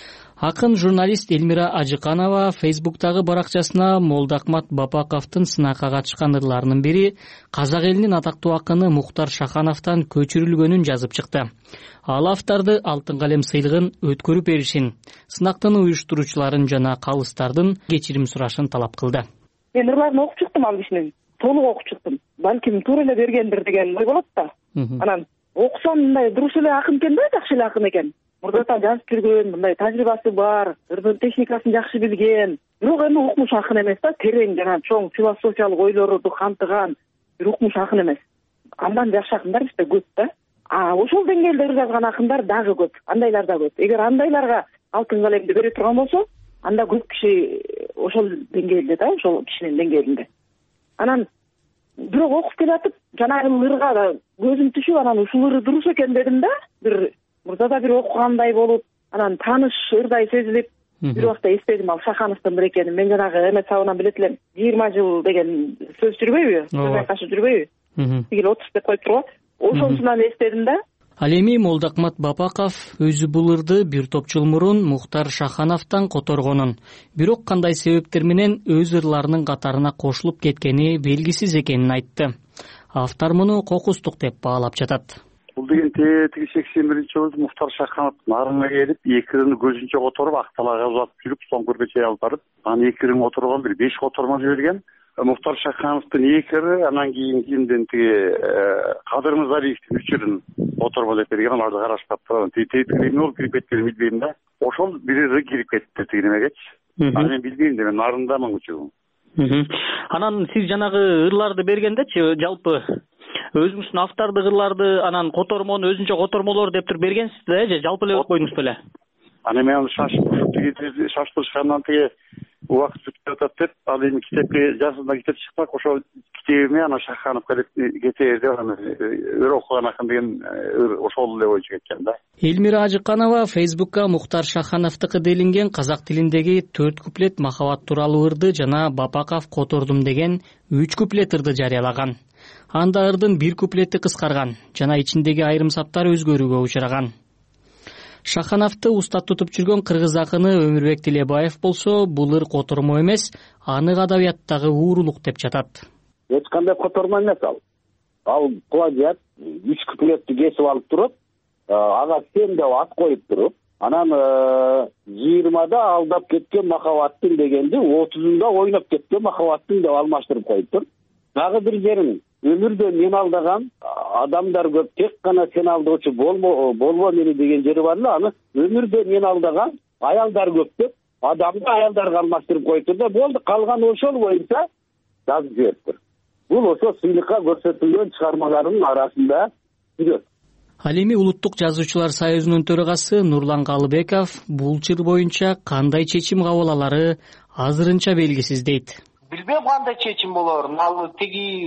S2: Акын журналист Элмира Ажыканова Фейсбуктагы баракчасына Молдоахмат Бапаковдун сынакка катышкан ырларынын бири казак элинин атактуу акыны Мухтар Шахановдон көчүрүлгөнүн жазып чыкты. Ал авторду алтын калем сыйлыгын өткөрүп беришин, сынактын уюштуруучуларын жана калыстардын кечирим сурашын талап кылды.
S4: Мен ырларын окуп чыктым ал кишинин, толук окуп чыктым. Балким туура эле бергендир деген ой болот да. Анан окусам мындай дурус эле акын экен да, жакшы эле акын экен. Мурдатан жазып жүргөн, мындай тажрыйбасы бар, ырдын техникасын жакшы билген. Бирок эми укмуш акын эмес да, терең жана чоң философиялык ойлорду камтыган бир укмуш акын эмес. Андан жакшы акындар бизде көп да. А ошол деңгээлде ыр жазган акындар дагы көп, андайлар да көп. Эгер андайларга алтын калемди бере турган болсо, анда көп киши ошол деңгээлде да, ошол кишинин деңгээлинде. Анан бирок окуп келатып, жанагы ырга көзүм түшүп, анан ушул ыры дурус экен дедим да, бир мурдада бир окугандай болуп, анан тааныш ырдай сезилип, бир убакта эстедим ал Шахановдун бир экенин. Мен жанагы эмет сабынан билет элем, жыйырма жыл деген сөз жүрбөйбү? Сөз кашы жүрбөйбү? Тигил отуз деп коюп тургу. Ошонусунан эстедим да.
S2: Ал эми Молдоахмат Бапаков өзү бул ырды бир топ жыл мурун Мухтар Шахановдон которгонун, бирок кандай себептер менен өз ырларынын катарына кошулуп кеткени белгисиз экенин айтты. Автор муну кокустук деп баалап жатат.
S23: Бул деген тетиги сексен биринчи жылы Мухтар Шахановдун арыңа келип, эки ырын көзүнчө которуп, акталага узатып жүрүп, соңкурга чейин алып барып, анан эки ырын которгон бир беш котормо жиберген. Мухтар Шахановдун эки ыры, анан кийин кимдин тиги Кадыр Мырзалиевдин үч ырын котормо деп берген, аларды караштап турам. Тиги болуп кирип кеткенин билбейм да. Ошол бир ыры кирип кетти тиги немегечи. Аны мен билбейм да, мен нарындамын учугум.
S7: Анан сиз жанагы ырларды бергендечи, жалпы өзүңүздүн автордук ырларды, анан котормону өзүнчө котормолор деп туруп бергенсиз да, же жалпы эле койдуңуз беле?
S23: Аны мен аны шаштырышкандан тиги убакыт бүтүп атат деп, ал эми китепке жазында китеп чыкпак, ошол китебиме ана Шахановго кетер деп аны ыр окуган акын деген ошол эле боюнча кеткен да.
S7: Элмира Ажыканова Фейсбукка Мухтар Шахановдуку делинген казак тилиндеги төрт куплет махабат тууралуу ырды жана Бапаков котордум деген үч куплет ырды жарыялаган. Анда ырдын бир куплети кыскарган жана ичиндеги айрым саптар өзгөрүүгө учураган. Шахановду устат тутуп жүргөн кыргыз акыны Өмүрбек Тилебаев болсо, бул ыр котормо эмес, анык адабияттагы уурулук деп жатат.
S8: Эч кандай котормо эмес ал. Ал плагиат үч куплетти кесип алып туруп, ага сен деп ат коюп туруп, анан жыйырмада алдап кеткен махабаттын дегенди отузунда ойноп кеткен махабаттын деп алмаштырып коюптур. Дагы бир жерин өмүрдө мен алдаган адамдар көп, тек гана сен алдоочу болмо болбо мени деген жери бар эле, аны өмүрдө мен алдаган аялдар көп деп адамды аялдарга алмаштырып коюптур да, болду, калган ошол боюнча жазып жибериптир. Бул ошо сыйлыкка көрсөтүлгөн чыгармалардын арасында жүрөт.
S7: Ал эми Улуттук жазуучулар союзунун төрагасы Нурлан Калыбеков бул чыр боюнча кандай чечим кабыл алары азырынча белгисиз дейт.
S9: Билбейм кандай чечим болорун, ал тиги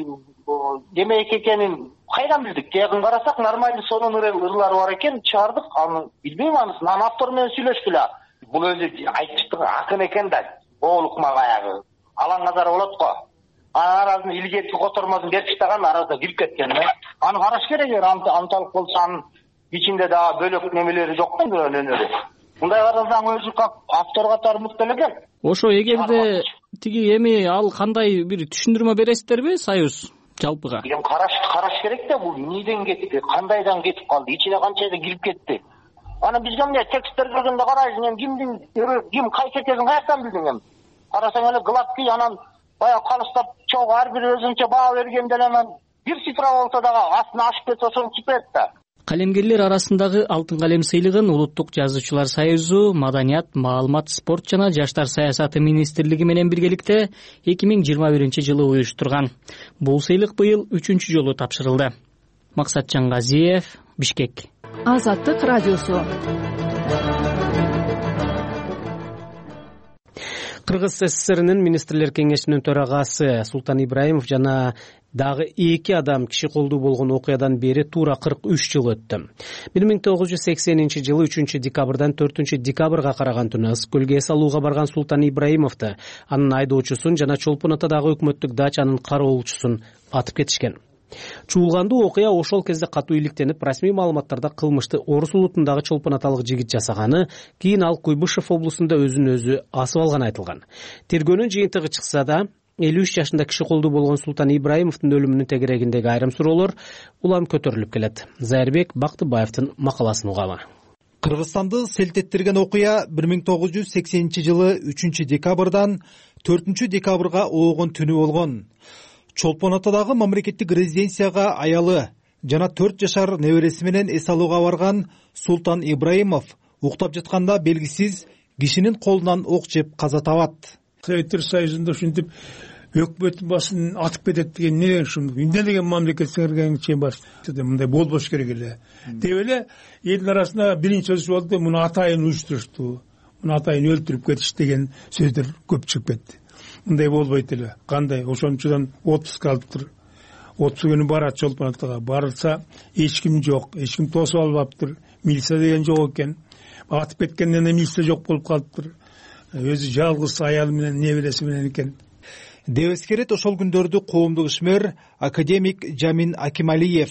S9: демек экенин кайдан билдик? Жакын карасак нормальный сонун ырлар бар экен, чыгардык. Аны билбейм, анысын аны автор менен сүйлөшкүлө. Бул өзү айтчытыгы акын экен да, боолукма баягы алаңгазар болот го. Анын арасында илгерки котормосун берип таштаган, арада кирип кеткен да. Аны караш керек, анталык болсо анын ичинде дагы бөлөк немелери жок да, өнөрү. Мындай карасаң өзү автор катары мыкты экен.
S7: Ошо эгерде тиги эми ал кандай бир түшүндүрмө бересиздерби союз жалпыга?
S9: Эми караш караш керек да, бул эмнеден кетти, кандайдан кетип калды, ичине канчайда кирип кетти. Аны бизге эмне тексттер көргөндө карайсың, эми кимдин ким кайсы экенин каяктан билдиң эми? Карасаң эле гладкий, анан баягы калыстап чогуу ар бир өзүнчө баа бергенде анан бир цифра болсо дагы астына ашып кетсе ошону чипет да.
S7: Калемгерлер арасындагы алтын калем сыйлыгын Улуттук жазуучулар союзу, Маданият, маалымат, спорт жана жаштар саясаты министрлиги менен биргеликте эки миң жыйырма биринчи жылы уюштурган. Бул сыйлык быйыл үчүнчү жолу тапшырылды. Максатжан Газиев, Бишкек.
S12: Азаттык радиосу.
S2: Кыргыз СССРинин министрлер кеңешинин төрагасы Султан Ибраимов жана дагы эки адам киши колдуу болгон окуядан бери туура кырк үч жыл өттү. бир миң тогуз жүз сексенинчи жылы үчүнчү декабрдан төртүнчү декабрга караган түнү Ыс көлгө эс алууга барган Султан Ибраимовду, анын айдоочусун жана Чолпон атадагы өкмөттүк дачанын кароолчусун атып кетишкен. Чуулгандуу окуя ошол кезде катуу иликтенип, расмий маалыматтарда кылмышты Орус улутундагы Чолпон аталык жигит жасаганы, кийин ал Куйбышев облусунда өзүн өзү асып алганы айтылган. Тергөөнүн жыйынтыгы чыкса да, элүү үч жашында киши колдуу болгон Султан Ибраимовдун өлүмүнүн тегерегиндеги айрым суроолор улам көтөрүлүп келет. Зайырбек Бактыбаевдин макаласын угалы.
S24: Кыргызстанды селт эттерген окуя бир миң тогуз жүз сексенинчи жылы үчүнчү декабрдан төртүнчү декабрга оогон түнү болгон. Чолпон атадагы мамлекеттик резиденцияга аялы жана төрт жашар небереси менен эс алууга барган Султан Ибраимов уктап жатканда белгисиз кишинин колунан ок жеп каза табат.
S25: Советтер Союзунда ушинтип өкмөттүн башын атып кетет деген эмне ушундай эмне деген мамлекет сиңирген чейин баш мындай болбош керек эле деп эле элдин арасында биринчи сөз болду, муну атайын уюштурушту, муну атайын өлтүрүп кетиш деген сөздөр көп чыгып кетти. Мындай болбойт эле, кандай ошончудан отпуск алыптыр, отпуск күнү барат Чолпон атага, барылса эч ким жок, эч ким тосуп албаптыр, милиция деген жок экен, атып кеткенден кийин милиция жок болуп калыптыр, өзү жалгыз аялы менен небереси менен экен.
S24: Деп эскерет ошол күндөрдү коомдук ишмер академик Жамин Акималиев.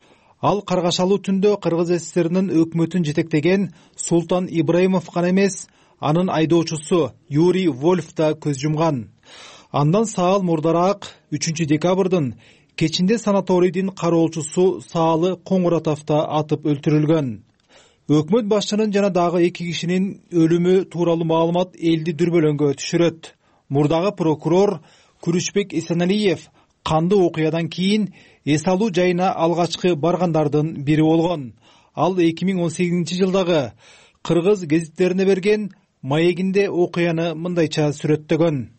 S24: Ал каргашалуу түндө Кыргыз СССРинин өкмөтүн жетектеген Султан Ибраимов гана эмес, анын айдоочусу Юрий Вольф да көз жумган. Андан саал мурдараак үчүнчү декабрдын кечинде санаторийдин кароолчусу Саалы Коңуратовто атып өлтүрүлгөн. Өкмөт башчынын жана дагы эки кишинин өлүмү тууралуу маалымат элди дүрбөлөңгө түшүрөт. Мурдагы прокурор Күрүшбек Эсеналиев кандуу окуядан кийин эс алуу жайына алгачкы баргандардын бири болгон. Ал эки миң он сегизинчи жылдагы кыргыз гезиттерине берген маегинде окуяны мындайча сүрөттөгөн.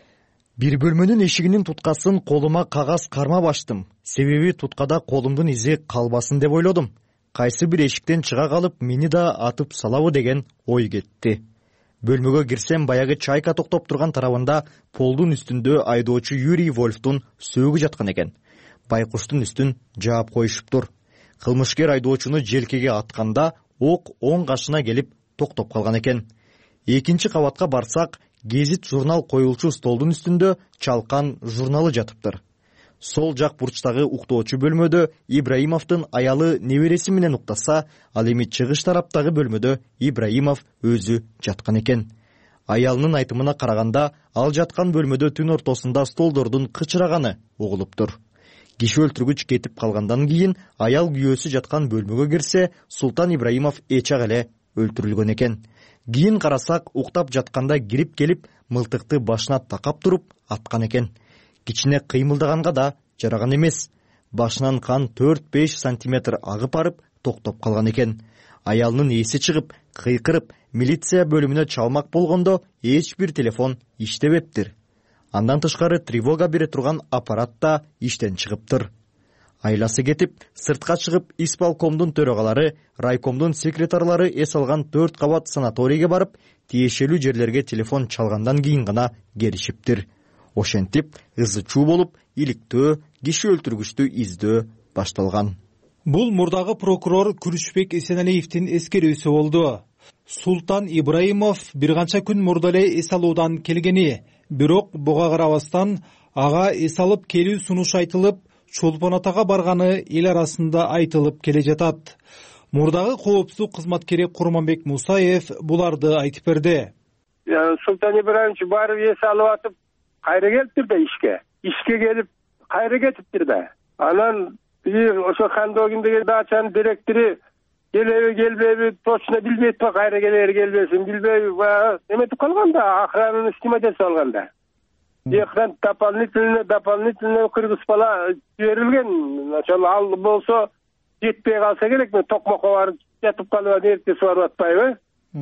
S5: Бир бөлмөнүн эшигинин туткасын колума кагаз кармап ачтым. Себеби туткада колумдун изи калбасын деп ойлодум. Кайсы бир эшиктен чыга калып, мени да атып салабы деген ой кетти. Бөлмөгө кирсем, баягы чайка токтоп турган тарабында полдун үстүндө айдоочу Юрий Вольфтун сөөгү жаткан экен. Байкуштун үстүн жаап коюшуптур. Кылмышкер айдоочуну желкеге атканда ок оң кашына келип токтоп калган экен. Экинчи кабатка барсак, гезит журнал коюлчу столдун үстүндө чалкан журналы жатыптыр. Сол жак бурчтагы уктоочу бөлмөдө Ибраимовдун аялы небереси менен уктаса, ал эми чыгыш тараптагы бөлмөдө Ибраимов өзү жаткан экен. Аялынын айтымына караганда, ал жаткан бөлмөдө түн ортосунда столдордун кычыраганы угулуптур. Киши өлтүргүч кетип калгандан кийин аял күйөөсү жаткан бөлмөгө кирсе, Султан Ибраимов эчак эле өлтүрүлгөн экен. Кийин карасак, уктап жатканда кирип келип, мылтыкты башына такап туруп аткан экен. Кичине кыймылдаганга да жараган эмес. Башынан кан төрт-беш сантиметр агып барып токтоп калган экен. Аялынын эси чыгып, кыйкырып, милиция бөлүмүнө чалмак болгондо эч бир телефон иштебептир. Андан тышкары тревога бере турган аппарат да иштен чыгыптыр. Айласы кетип, сыртка чыгып, исполкомдун төрагалары, райкомдун секретарлары эс алган төрт кабат санаторийге барып, тиешелүү жерлерге телефон чалгандан кийин гана келишиптир. Ошентип, ызы чуу болуп, иликтөө, киши өлтүргүчтү издөө башталган.
S24: Бул мурдагы прокурор Күрүшбек Эсеналиевдин эскерүүсү болду. Султан Ибраимов бир канча күн мурда эле эс алуудан келгени, бирок буга карабастан ага эс алып келүү сунуш айтылып, Чолпон атага барганы эл арасында айтылып келе жатат. Мурдагы коопсуздук кызматкери Курманбек Мусаев буларды айтып берди.
S6: Султан Ибраимович барып эс алып атып, кайра келиптир да ишке. Ишке келип, кайра кетиптир да. Анан ошо Хандогиндеги дачанын директору келеби келбеби точно билбейт да, кайра келер келбесин билбей эметип калган да, охрананы снимать этип алган да. Экран дополнительно дополнительно кыргыз бала берилген. Ошол ал болсо жетпей калса керек, мен токмокко барып жатып калып эртеси барып атпайбы?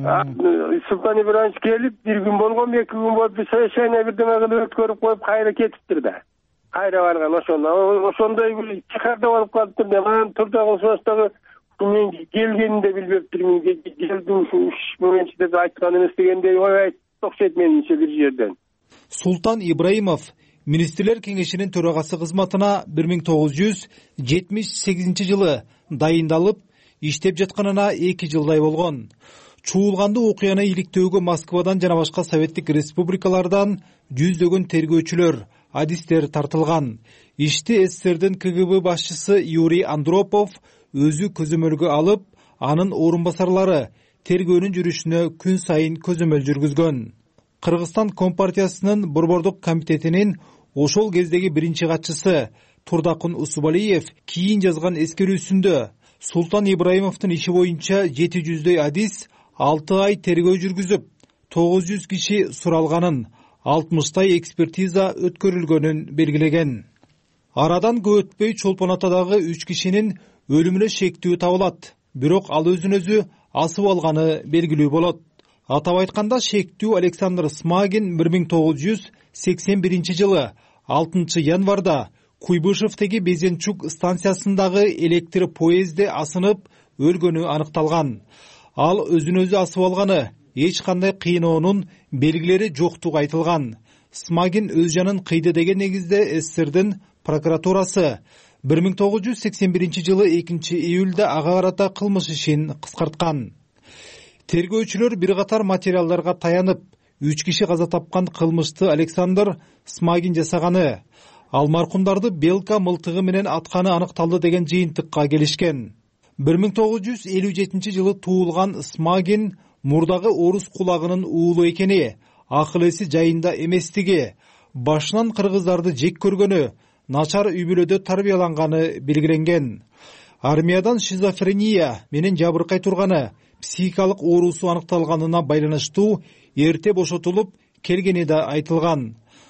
S6: Султан Ибраимович келип, бир күн болгон, эки күн болуп, совещание бирдеме кылып өткөрүп коюп, кайра кетиптир да. Кайра барган ошондо. Ошондой бир чыгарда болуп калыптыр да. Мен турда кылсаштагы мен келгенин да билбептирмин. Келдим уш менчи деп айткан эмес дегендей ой айтып окшойт менимче бир жерден.
S24: Султан Ибраимов Министрлер кеңешинин төрагасы кызматына бир миң тогуз жүз жетимиш сегизинчи жылы дайындалып, иштеп жатканына эки жылдай болгон. Чуулгандуу окуяны иликтөөгө Москвадан жана башка советтик республикалардан жүздөгөн тергөөчүлөр, адистер тартылган. Ишти СССРдин К Г Б башчысы Юрий Андропов өзү көзөмөлгө алып, анын орун басарлары тергөөнүн жүрүшүнө күн сайын көзөмөл жүргүзгөн. Кыргызстан Компартиясынын Борбордук комитетинин ошол кездеги биринчи катчысы Турдакун Усубалиев кийин жазган эскерүүсүндө Султан Ибраимовдун иши боюнча жети жүздөй адис алты ай тергөө жүргүзүп, тогуз жүз киши суралганын, алтымыштай экспертиза өткөрүлгөнүн белгилеген. Арадан көп өтпөй Чолпон атадагы үч кишинин өлүмүнө шектүү табылат, бирок ал өзүн өзү асып алганы белгилүү болот. Атап айтканда, шектүү Александр Смагин бир миң тогуз жүз сексен биринчи жылы алтынчы январда Куйбышевдеги Безенчук станциясындагы электр поезде асынып өлгөнү аныкталган. Ал өзүн өзү асып алганы, эч кандай кыйноонун белгилери жоктугу айтылган. Смагин өз жанын кыйды деген негизде СССРдин прокуратурасы бир миң тогуз жүз сексен биринчи жылы экинчи июлда ага карата кылмыш ишин кыскарткан. Тергөөчүлөр бир катар материалдарга таянып, үч киши каза тапкан кылмышты Александр Смагин жасаганы, ал маркумдарды белка мылтыгы менен атканы аныкталды деген жыйынтыкка келишкен. бир миң тогуз жүз элүү жетинчи жылы туулган Смагин мурдагы орус кулагынын уулу экени, акыл эси жайында эместиги, башынан кыргыздарды жек көргөнү, начар үй бүлөдө тарбияланганы белгиленген. Армиядан шизофрения менен жабыркай турганы, психикалык оорусу аныкталганына байланыштуу эрте бошотулуп келгени да айтылган.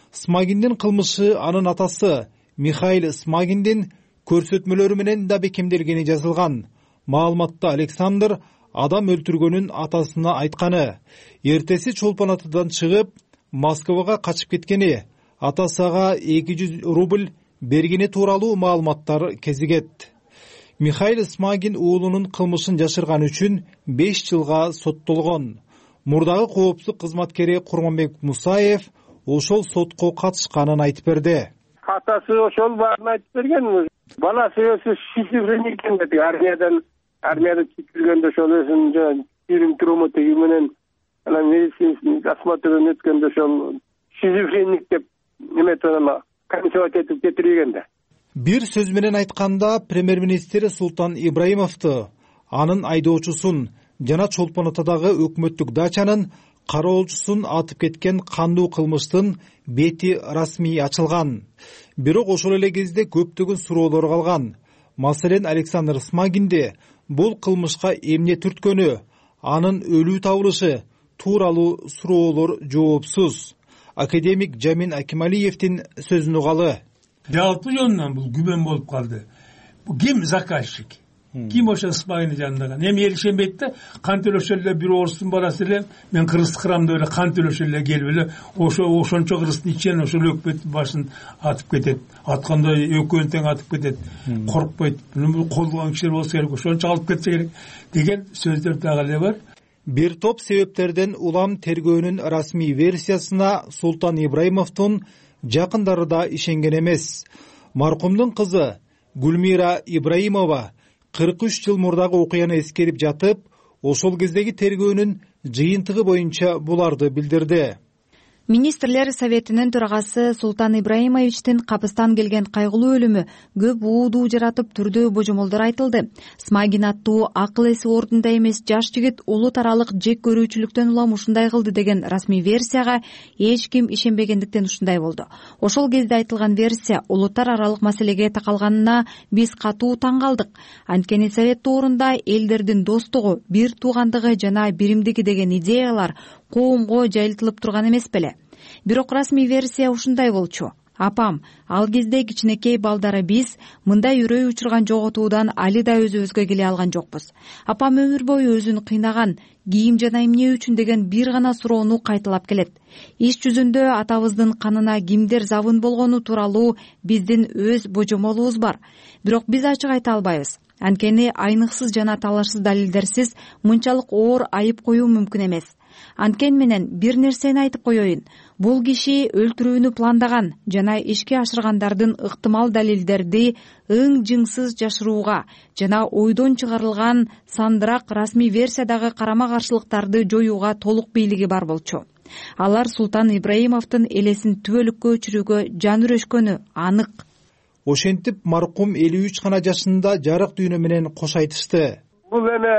S24: Смагиндин кылмышы анын атасы Михаил Смагиндин көрсөтмөлөрү менен да бекемделгени жазылган. Маалыматта Александр адам өлтүргөнүн атасына айтканы, эртеси чолпон атадан чыгып Москвага качып кеткени, атасы ага эки жүз рубль бергени тууралуу маалыматтар кезигет. Михаил Смагин уулунун кылмышын жашырган үчүн беш жылга соттолгон. Мурдагы коопсуздук кызматкери Курманбек Мусаев ошол сотко катышканын айтып берди.
S6: Атасы ошол баарын айтып берген. Баласы өзү шизофреник экен деди. Армиядан армияда чекилгенде ошол өзүнүн жүрүм туруму теги менен анан медицинский осмотрдон өткөндө ошол шизофреник деп неметен комиссия этип кетирген да.
S24: Бир сөз менен айтканда, премьер-министр Султан Ибраимовду, анын айдоочусун жана Чолпон атадагы өкмөттүк дачанын кароолчусун атып кеткен кандуу кылмыштын бети расмий ачылган. Бирок ошол эле кезде көптөгөн суроолор калган. Маселен, Александр Смагинди бул кылмышка эмне түрткөнү, анын өлүү табылышы тууралуу суроолор жоопсуз. Академик Жамин Акималиевдин сөзүн угалы.
S25: Жалпы жөнүнөн бул күмөн болуп калды. Бул ким заказчик? Ким ошо Смагиндин жанындаган? Эми элишенбейт да, кантип ошол эле бир орустун баласы эле мен кыргызды кырамды эле кантип ошол эле келип эле ошо ошончо кыргыздын ичинен ошол өкмөттүн башын атып кетет. Атканда экөөнү тең атып кетет. Коркпойт. Буну колдогон кишилер болсо керек, ошончо алып кетсе керек деген сөздөр дагы эле бар.
S24: Бир топ себептерден улам тергөөнүн расмий версиясына Султан Ибраимовдун жакындары да ишенген эмес. Маркумдун кызы Гүлмира Ибраимова кырк үч жыл мурдагы окуяны эскерип жатып, ошол кездеги тергөөнүн жыйынтыгы боюнча буларды билдирди.
S16: Министрлер Советинин төрагасы Султан Ибраимовичтин капыстан келген кайгылуу өлүмү көп уудуу жаратып түрдүү божомолдор айтылды. Смагин аттуу акыл эси ордунда эмес жаш жигит улут аралык жек көрүүчүлүктөн улам ушундай кылды деген расмий версияга эч ким ишенбегендиктен ушундай болду. Ошол кезде айтылган версия улуттар аралык маселеге такалганына биз катуу таң калдык. Анткени Совет доорунда элдердин достугу, бир туугандыгы жана биримдиги деген идеялар коомго жайылтылып турган эмес беле? Бирок расмий версия ушундай болчу. Апам, ал кезде кичинекей балдары биз мындай үрөй учурган жоготуудан али да өзүбүзгө келе алган жокпуз. Апам өмүр бою өзүн кыйнаган, кийим жана эмне үчүн деген бир гана суроону кайталап келет. Иш жүзүндө атабыздын канына кимдер забын болгону тууралуу биздин өз божомолубуз бар. Бирок биз ачык айта албайбыз. Анткени айныксыз жана талашсыз далилдерсиз мынчалык оор айып коюу мүмкүн эмес. Анткени менен бир нерсени айтып коеюн. Бул киши өлтүрүүнү пландаган жана ишке ашыргандардын ыктымал далилдерди ың жыңсыз жашырууга жана ойдон чыгарылган сандырак расмий версиядагы карама каршылыктарды жоюуга толук бийлиги бар болчу. Алар Султан Ибраимовдун элесин түбөлүккө өчүрүүгө жан үрөшкөнү анык.
S24: Ошентип маркум элүү үч гана жашында жарык дүйнө менен кош айтышты.
S6: Бул эме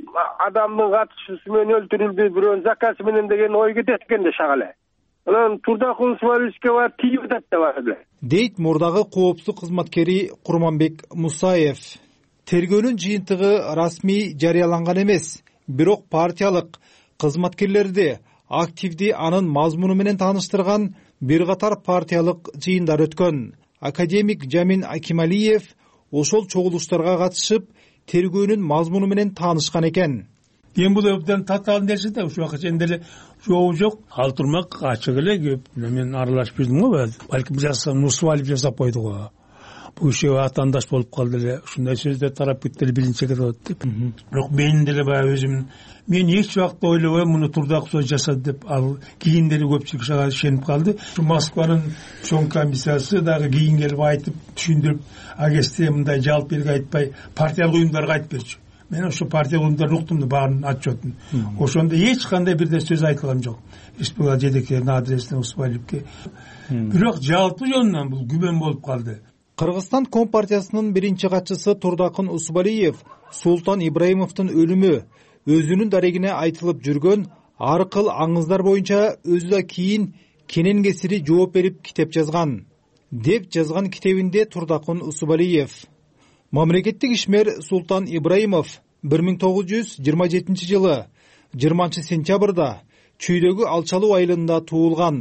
S6: адамдын катышуусу менен өлтүрүлдү, бирөөнүн заказы менен деген ой кетет экен да шагалы. Анан Турдакул Усмановичке бар тийип атат да бар эле.
S24: Дейт мурдагы коопсуздук кызматкери Курманбек Мусаев. Тергөөнүн жыйынтыгы расмий жарыяланган эмес, бирок партиялык кызматкерлерди активди анын мазмуну менен тааныштырган бир катар партиялык жыйындар өткөн. Академик Жамин Акималиев ошол чогулуштарга катышып, тергөөнүн мазмуну менен таанышкан экен.
S25: Эми бул өбдөн татаал нерсе да, ушул убакта деле жообу жок. Ал турмак ачык эле көп. Мен аралашып жүрдүм го, балким жасасам, усвалип жасап койду го. Бул иши атаандаш болуп калды эле. Ушундай сөздөр тарап кетти эле, билинче кетип атты деп. Бирок мен деле баягы өзүм мен эч убакта ойлобойм муну Турдакул жасады деп. Ал кийин деле көпчүлүк ага ишенип калды. Ушу Москванын чоң комиссиясы дагы кийин келип айтып, түшүндүрүп, агесте мындай жалпы элге айтпай, партиялык уюмдарга айтып берчү. Мен ошо партиялык уюмдарды уктум да баарын отчетун. Ошондо эч кандай бирде сөз айтылган жок. Республика жетекчилеринин адресине Усмановичке. Бирок жалпы жөнүнөн бул күмөн болуп калды.
S24: Кыргызстан Компартиясынын биринчи катчысы Турдакул Усманович Султан Ибраимовдун өлүмү өзүнүн дарегине айтылып жүргөн ар кыл аңыздар боюнча өзү да кийин кенен кесири жооп берип китеп жазган. Деп жазган китебинде Турдакул Усманович. Мамлекеттик ишмер Султан Ибраимов бир миң тогуз жүз жыйырма жетинчи жылы жыйырманчы сентябрда Чүйдөгү Алчалуу айылында туулган.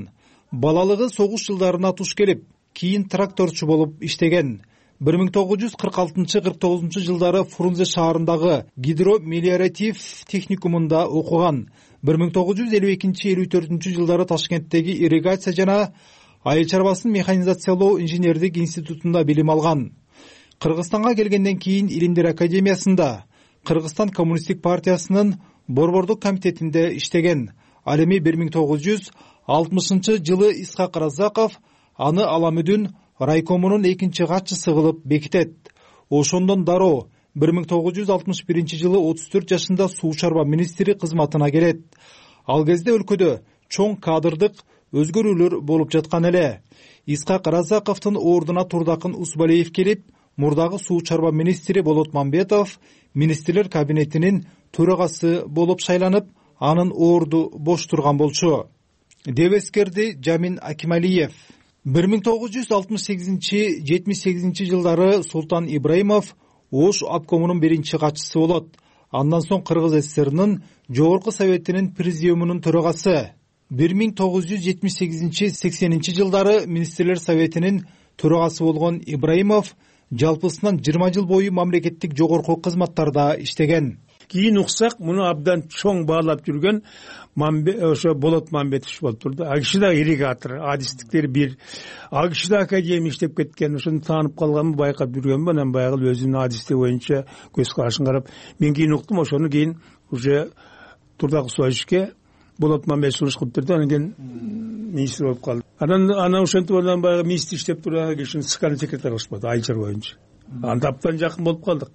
S24: балалыгы согуш жылдарына туш келип, кийин тракторчу болуп иштеген. бир миң тогуз жүз кырк алтынчы кырк тогузунчу жылдары Фрунзе шаарындагы гидромелиоратив техникумунда окуган. бир миң тогуз жүз элүү экинчи элүү төртүнчү жылдары Ташкенттеги ирригация жана айыл чарбасын механизациялоо инженердик институтунда билим алган. Кыргызстанга келгенден кийин Илимдер академиясында, Кыргызстан коммунисттик партиясынын борбордук комитетинде иштеген. Ал эми бир миң тогуз жүз алтымышынчы жылы Исхак Разаков аны Аламүдүн райкомунун экинчи катчысы кылып бекитет. Ошондон дароо бир миң тогуз жүз алтымыш биринчи жылы отуз төрт жашында суу чарба министри кызматына келет. Ал кезде өлкөдө чоң кадрдык өзгөрүүлөр болуп жаткан эле. Исхак Разаковдун ордуна Турдакын Усбалиев келип, мурдагы суу чарба министри Болот Мамбетов министрлер кабинетинин төрагасы болуп шайланып, анын орду бош турган болчу, деп эскерди Жамин Акималиев. бир миң тогуз жүз алтымыш сегизинчи — жетимиш сегизинчи жылдары Султан Ибраимов Ош обкомунун биринчи катчысы болот. Андан соң Кыргыз ССРнын Жогорку Советинин президиумунун төрагасы. бир миң тогуз жүз жетимиш сегизинчи — сексенинчи жылдары Министрлер Советинин төрагасы болгон Ибраимов жалпысынан жыйырма жыл бою мамлекеттик жогорку кызматтарда иштеген.
S25: Кийин уксак, муну абдан чоң баалап жүргөн ошо Болот Мамбетов болуп турду. Ал киши да ирригатор, адистиктери бир. Ал киши да академия иштеп кеткен, ошону таанып калганмын, байкап жүргөнмүн. Анан баягы өзүнүн адисти боюнча көз карашын карап, мен кийин уктум, ошону кийин уже Турдак Суайшке Болот Мамбетов сунуш кылып турду, анан кийин министр болуп калды. Анан анан ошентип анан баягы министр иштеп турган кишини скан секретарь кылышпады, айчар боюнча. Анда абдан жакын болуп калдык.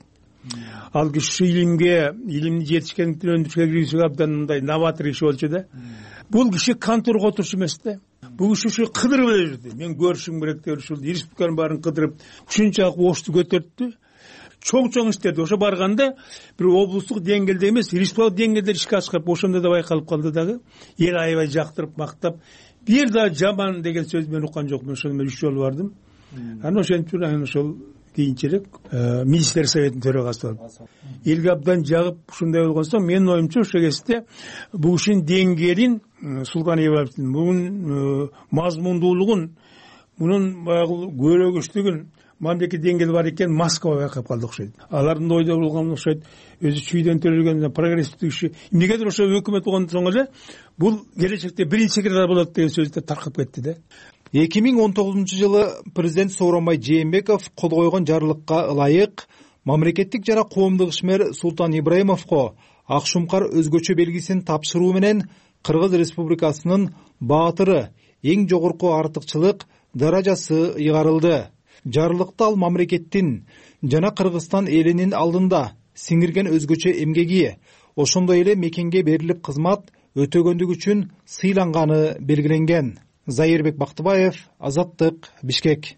S25: Ал киши илимге, илимди жетишкендиктен өндүрүшкө киргизүүгө абдан мындай новатор киши болчу да. Бул киши конторго отуруш эмес да. Бул киши ушу кыдырып эле жүрдү. Мен көрүшүм керек деп ушул республиканын баарын кыдырып, ушунчалык Ошту көтөрттү. Чоң-чоң иштерди. Ошо барганда бир облустук деңгээлде эмес, республикалык деңгээлде ишке ашкырып, ошондо да байкалып калды дагы. Эл аябай жактырып, мактап, бир да жаман деген сөз мен уккан жокмун. Ошондо мен үч жолу бардым. Анан ошентип анан ошол кийинчерээк министрлер советинин төрагасы болуп. Элге абдан жагып ушундай болгон соң, менин оюмча ошол кезде бул ишин деңгээлин, Султан Ибраимовдун бунун мазмундуулугун, мунун баягы көрөгүчтүгүн мамлекет деңгээли бар экен, Москва байкап калды окшойт. Алардын ойдо болгон окшойт, өзү чүйдөн төрөлгөн прогрессивдүү киши. Эмнегедир ошо өкмөт болгондон соң эле бул келечекте биринчи секретарь болот деген сөздө таркап кетти да.
S24: эки миң он тогузунчу жылы президент Сооронбай Жээнбеков кол койгон жарлыкка ылайык мамлекеттик жана коомдук ишмер Султан Ибраимовго ак шумкар өзгөчө белгисин тапшыруу менен Кыргыз Республикасынын баатыры, эң жогорку артыкчылык даражасы ыйгарылды. Жарлыкта ал мамлекеттин жана Кыргызстан элинин алдында сиңирген өзгөчө эмгеги, ошондой эле мекенге берилип кызмат өтөгөндүгү үчүн сыйланганы белгиленген. Зайырбек Бактыбаев, Азаттык, Бишкек.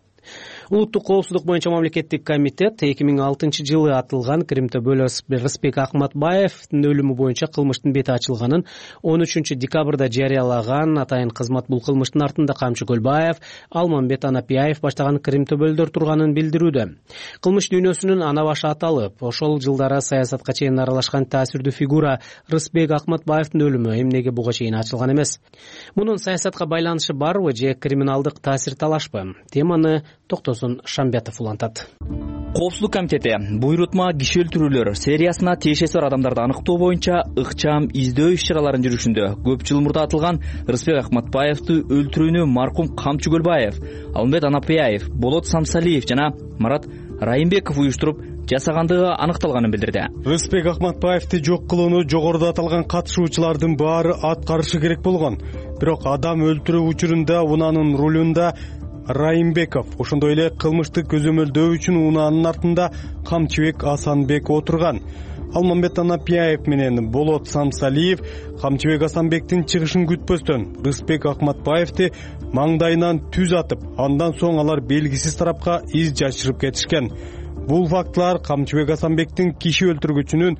S2: Улуттук коопсуздук боюнча мамлекеттик комитет эки миң алтынчы жылы атылган Кримтөбө Рысбек Акматбаевдин өлүмү боюнча кылмыштын бети ачылганын он үчүнчү декабрда жарыялаган. Атайын кызмат бул кылмыштын артында Камчы Көлбаев, Алмамбет Анапияев баштаган Кримтөбөлдөр турганын билдирүүдө. Кылмыш дүйнөсүнүн ана башы аталып, ошол жылдары саясатка чейин аралашкан таасирдүү фигура Рысбек Акматбаевдин өлүмү эмнеге буга чейин ачылган эмес? Мунун саясатка байланышы барбы же криминалдык таасир талашпы? Теманы Токтосун Шамбетов улантат.
S3: Коопсуздук комитети буйрутма киши өлтүрүүлөр сериясына тиешеси бар адамдарды аныктоо боюнча ыкчам издөө иш-чараларын жүргүзүүдө көп жыл мурда атылган Рысбек Акматбаевди өлтүрүүнү маркум Камчы Көлбаев, Алмамбет Анапияев, Болот Самсалиев жана Марат Райымбеков уюштуруп жасагандыгы аныкталганын билдирди.
S10: Рысбек Акматбаевди жок кылууну жогоруда аталган катышуучулардын баары аткарышы керек болгон. Бирок адам өлтүрүү учурунда унаанын рулунда Райымбеков, ошондой эле кылмыштык көзөмөлдөө үчүн унаанын артында Камчыбек Асанбек отурган. Алмамбет Анапияев менен Болот Самсалиев Камчыбек Асанбектин чыгышын күтпөстөн Рысбек Акматбаевди маңдайынан түз атып, андан соң алар белгисиз тарапка из жашырып кетишкен. Бул фактылар Камчыбек Асанбектин киши өлтүргүчүнүн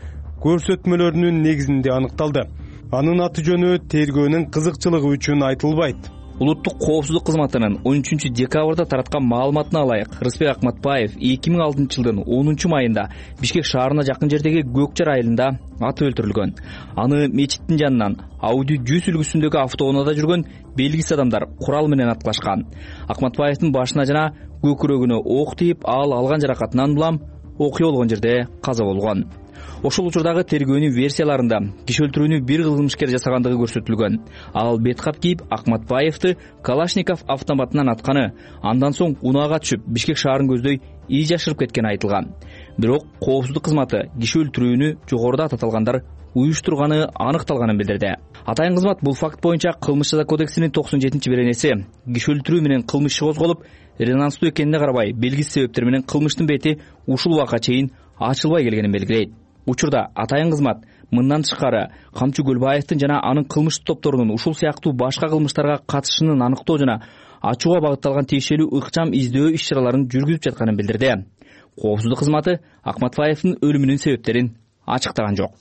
S10: көрсөтмөлөрүнүн негизинде аныкталды. Анын аты жөнү тергөөнүн кызыкчылыгы үчүн айтылбайт.
S3: улуттук коопсуздук кызматынын он үчүнчү декабрда тараткан маалыматына ылайык, Рыспек Акматбаев эки миң алтынчы жылдын онунчу майында Бишкек шаарына жакын жердеги Көкчар айылында атып өлтүрүлгөн. Аны мечиттин жанынан Audi жүз үлгүсүндөгү автоунаада жүргөн белгисиз адамдар курал менен аткылашкан. Акматбаевдин башына жана көкүрөгүнө ок тийип, ал алган жаракатынан улам окуя болгон жерде каза болгон. Ошол учурдагы тергөөнүн версияларында киши өлтүрүүнү бир кылмышкер жасагандыгы көрсөтүлгөн. Ал бет кап кийип Акматбаевди Калашников автоматынан атканы, андан соң унаага түшүп Бишкек шаарын көздөй ий жашырып кеткени айтылган. Бирок коопсуздук кызматы киши өлтүрүүнү жогоруда аталгандар уюштурганы аныкталганын билдирди. Атайын кызмат бул факт боюнча Кылмыш жаза кодексинин токсон жетинчи беренеси киши өлтүрүү менен кылмыш иши козголуп, резонанстуу экенине карабай белгисиз себептер менен кылмыштын бети ушул убакка чейин ачылбай келгенин белгилейт. Учурда атайын кызмат мындан тышкары Камчы Көлбаевдин жана анын кылмыштык топторунун ушул сыяктуу башка кылмыштарга катышышынын аныктоо жана ачууга багытталган тиешелүү ыкчам издөө иш-чараларын жүргүзүп жатканын билдирди. Коопсуздук кызматы Акматбаевдин өлүмүнүн себептерин ачыктаган жок.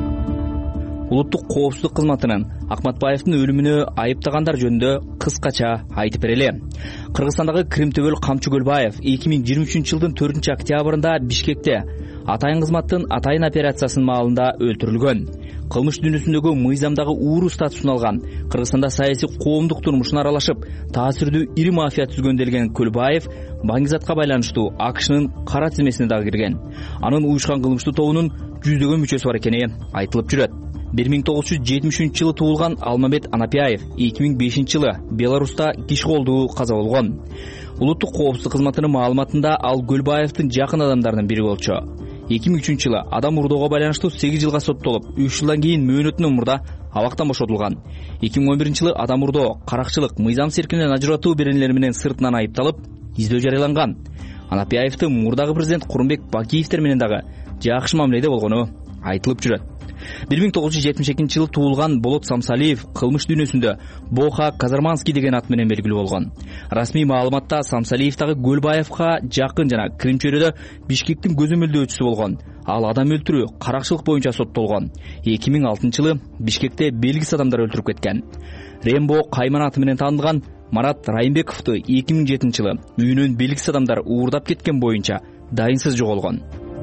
S3: Улуттук коопсуздук кызматынын Акматбаевдин өлүмүнө айыптагандар жөнүндө кыскача айтып берели. Кыргызстандагы Крим төбөл Камчы Көлбаев эки миң жыйырма үчүнчү жылдын төртүнчү октябрында Бишкекте атайын кызматтын атайын операциясынын маалында өлтүрүлгөн. Кылмыш дүйнөсүндөгү мыйзамдагы ууру статусун алган, Кыргызстанда саясий коомдук турмушуна аралашып, таасирдүү ири мафия түзгөн делген Көлбаев Баңгизатка байланыштуу АКШнын кара тизмесине дагы кирген. Анын уюшкан кылмыштуу тобунун жүздөгөн мүчөсү бар экени айтылып жүрөт. бир миң тогуз жүз жетимиш үчүнчү жылы туулган Алмамет Анапияев эки миң бешинчи жылы Беларуста киши колдуу каза болгон. Улуттук коопсуздук кызматынын маалыматында ал Көлбаевдин жакын адамдарынын бири болчу. эки миң үчүнчү жылы адам урдоого байланыштуу сегиз жылга соттолуп, үч жылдан кийин мөөнөтүнөн мурда абактан бошотулган. эки миң он биринчи жылы адам урдоо, каракчылык, мыйзам серкинен ажыратуу беренелери менен сыртынан айыпталып, издөө жарыяланган. Анапияевди мурдагы президент Курманбек Бакиевтер менен дагы жакшы мамиледе болгону айтылып жүрөт. бир миң тогуз жүз жетимиш экинчи жылы туулган Болот Самсалиев кылмыш дүйнөсүндө Боха Казарманский деген ат менен белгилүү болгон. Расмий маалыматта Самсалиев дагы Көлбаевга жакын жана Крим чөйрөдө Бишкектин көзөмөлдөөчүсү болгон. Ал адам өлтүрүү, каракчылык боюнча соттолгон. эки миң алтынчы жылы Бишкекте белгисиз адамдар өлтүрүп кеткен. Рембо Кайман аты менен таанылган Марат Райымбековду эки миң жетинчи жылы үйүнөн белгисиз адамдар уурдап кеткен боюнча дайынсыз жоголгон.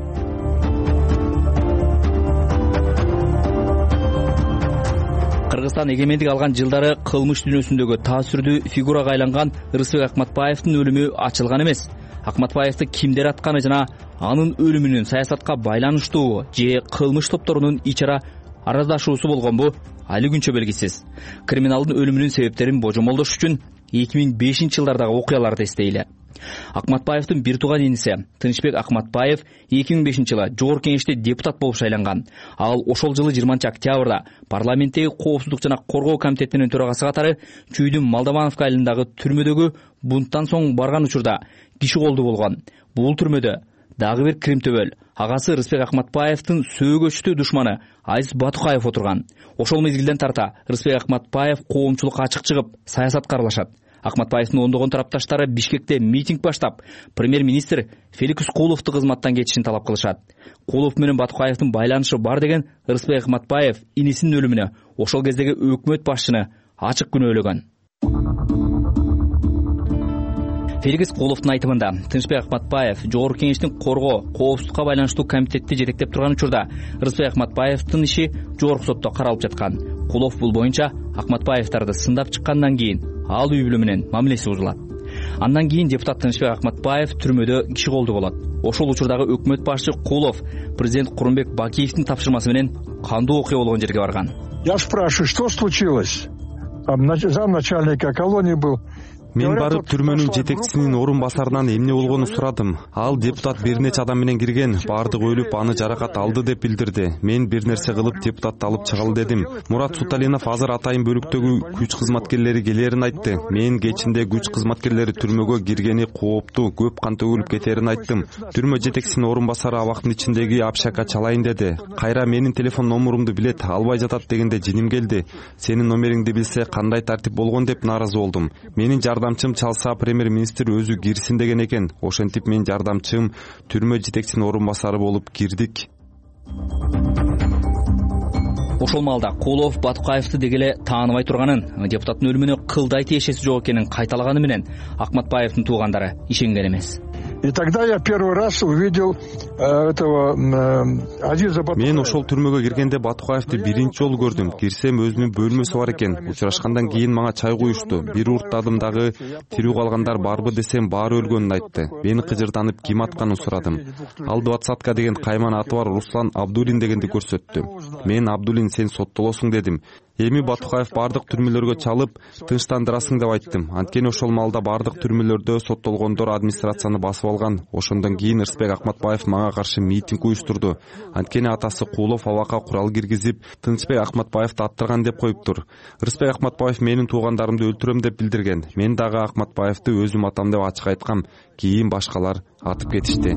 S3: Кыргызстан эгемендик алган жылдары кылмыш дүйнөсүндөгү таасирдүү фигурага айланган Рыспек Акматбаевдин өлүмү ачылган эмес. Акматбаевди кимдер атканы жана анын өлүмүнүн саясатка байланыштуу же кылмыш топторунун ичара араздашуусу болгонбу али күнчө белгисиз. Криминалдын өлүмүнүн себептерин божомолдош үчүн эки миң бешинчи жылдардагы окуяларды эстейли. Акматбаевдин бир тууган иниси Тынычбек Акматбаев эки миң бешинчи жылы Жогорку Кеңеште депутат болуп шайланган. Ал ошол жылы жыйырманчы октябрда парламенттеги коопсуздук жана коргоо комитетинин төрагасы катары Чүйдүн Малдамановка айылындагы түрмөдөгү бунттан соң барган учурда киши колдуу болгон. Бул түрмөдө дагы бир Крим төбөл агасы Рыспек Акматбаевдин сөөгөчтүү душманы Азиз Батукаев отурган. Ошол мезгилден тарта Рыспек Акматбаев коомчулукка ачык чыгып, саясатка аралашат. Акматбаевдин ондогон тарапташтары Бишкекте митинг баштап, премьер-министр Феликс Куловду кызматтан кетишин талап кылышат. Кулов менен Батукаевдин байланышы бар деген Рыспек Акматбаев инисинин өлүмүнө ошол кездеги өкмөт башчыны ачык күнөөлөгөн. Феликс Куловдун айтымында Тынычбек Акматбаев Жогорку Кеңештин коргоо, коопсуздукка байланыштуу комитетти жетектеп турган учурда Рыспек Акматбаевдин иши жогорку сотто каралып жаткан. Кулов бул боюнча Акматбаевдарды сындап чыккандан кийин ал үй бүлө менен мамилеси бузулат. Андан кийин депутат Тынычбек Акматбаев түрмөдө киши колдуу болот. Ошол учурдагы өкмөт башчы Кулов президент Курманбек Бакиевдин тапшырмасы менен кандуу окуя болгон жерге барган.
S13: Я спрашиваю, что случилось? Замначальника колонии был.
S14: Мен барып түрмөнүн жетекчисинин орун басарынан эмне болгонун сурадым. Ал депутат бир нече адам менен кирген, бардыгы өлүп, аны жаракат алды деп билдирди. Мен бир нерсе кылып депутатты алып чыгалы дедим. Мурат Суталинов азыр атайын бөлүктөгү күч кызматкерлери келерин айтты. Мен кечинде күч кызматкерлери түрмөгө киргени кооптуу, көп кан төгүлүп кетерин айттым. Түрмө жетекчисинин орун басары абактын ичиндеги общакка чалайын деди. Кайра менин телефон номурумду билет, албай жатат дегенде жиним келди. Сенин номериңди билсе кандай тартип болгон деп нааразы болдум. Менин жардамчым чалса премьер-министр өзү кирсин деген экен. Ошентип мен жардамчым түрмө жетекчисинин орун басары болуп кирдик.
S3: ошол маалда кулов Батукаевди деги эле тааныбай турганын, депутаттын өлүмүнө кылдай тиешеси жок экенин кайталаганы менен Акматбаевдин туугандары ишенген эмес.
S13: И тогда я первый раз увидел этого Азиза Батукаева.
S14: Мен ошол түрмөгө киргенде Батукаевди биринчи жолу көрдүм. Кирсем өзүнүн бөлмөсү бар экен. Учурашкандан кийин мага чай куюшту. Бир урттадым дагы, тирүү калгандар барбы десем баары өлгөнүн айтты. Мени кыжырданып ким атканын сурадым. Ал двадцатка деген кайман аты бар Руслан Абдулин дегенди көрсөттү. Мен Абдулин сен соттолосуң дедим. Эми Батукаев бардык түрмөлөргө чалып, тынчтандырасың деп айттым. Анткени ошол маалда бардык түрмөлөрдө соттолгондор администрацияны басып алган. Ошондон кийин Рыспек Акматбаев мага каршы митинг уюштурду. Анткени атасы Кулов абакка курал киргизип, Тынчбек Акматбаевди аттырган деп коюптур. Рыспек Акматбаев менин туугандарымды өлтүрөм деп билдирген. Мен дагы Акматбаевди өзүм атам деп ачык айткам. Кийин башкалар атып кетишти.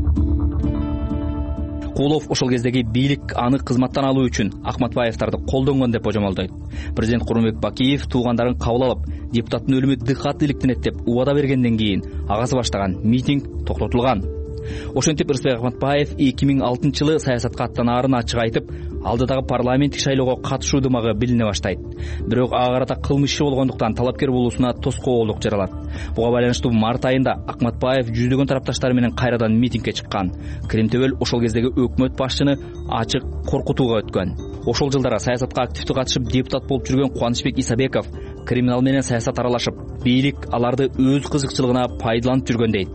S3: Кулов ошол кездеги бийлик аны кызматтан алуу үчүн Акматбаевдарды колдонгон деп божомолдойт. Президент Курманбек Бакиев туугандарын кабыл алып, депутаттын өлүмү дыкат иликтенет деп убада бергенден кийин агасы баштаган митинг токтотулган. Ошентип Рыспек Акматбаев эки миң алтынчы жылы саясатка аттанаарын ачык айтып, алдыдагы парламенттик шайлоого катышуу дымагы билине баштайт. Бирок ага карата кылмыш иши болгондуктан талапкер болуусуна тоскоолдук жаралат. Буга байланыштуу март айында Акматбаев жүздөгөн тарапташтары менен кайрадан митингге чыккан. Кремтөбөл ошол кездеги өкмөт башчыны ачык коркутууга өткөн. Ошол жылдары саясатка активдүү катышып депутат болуп жүргөн Кубанычбек Исабеков криминал менен саясат аралашып, бийлик аларды өз кызыкчылыгына пайдаланып жүргөн дейт.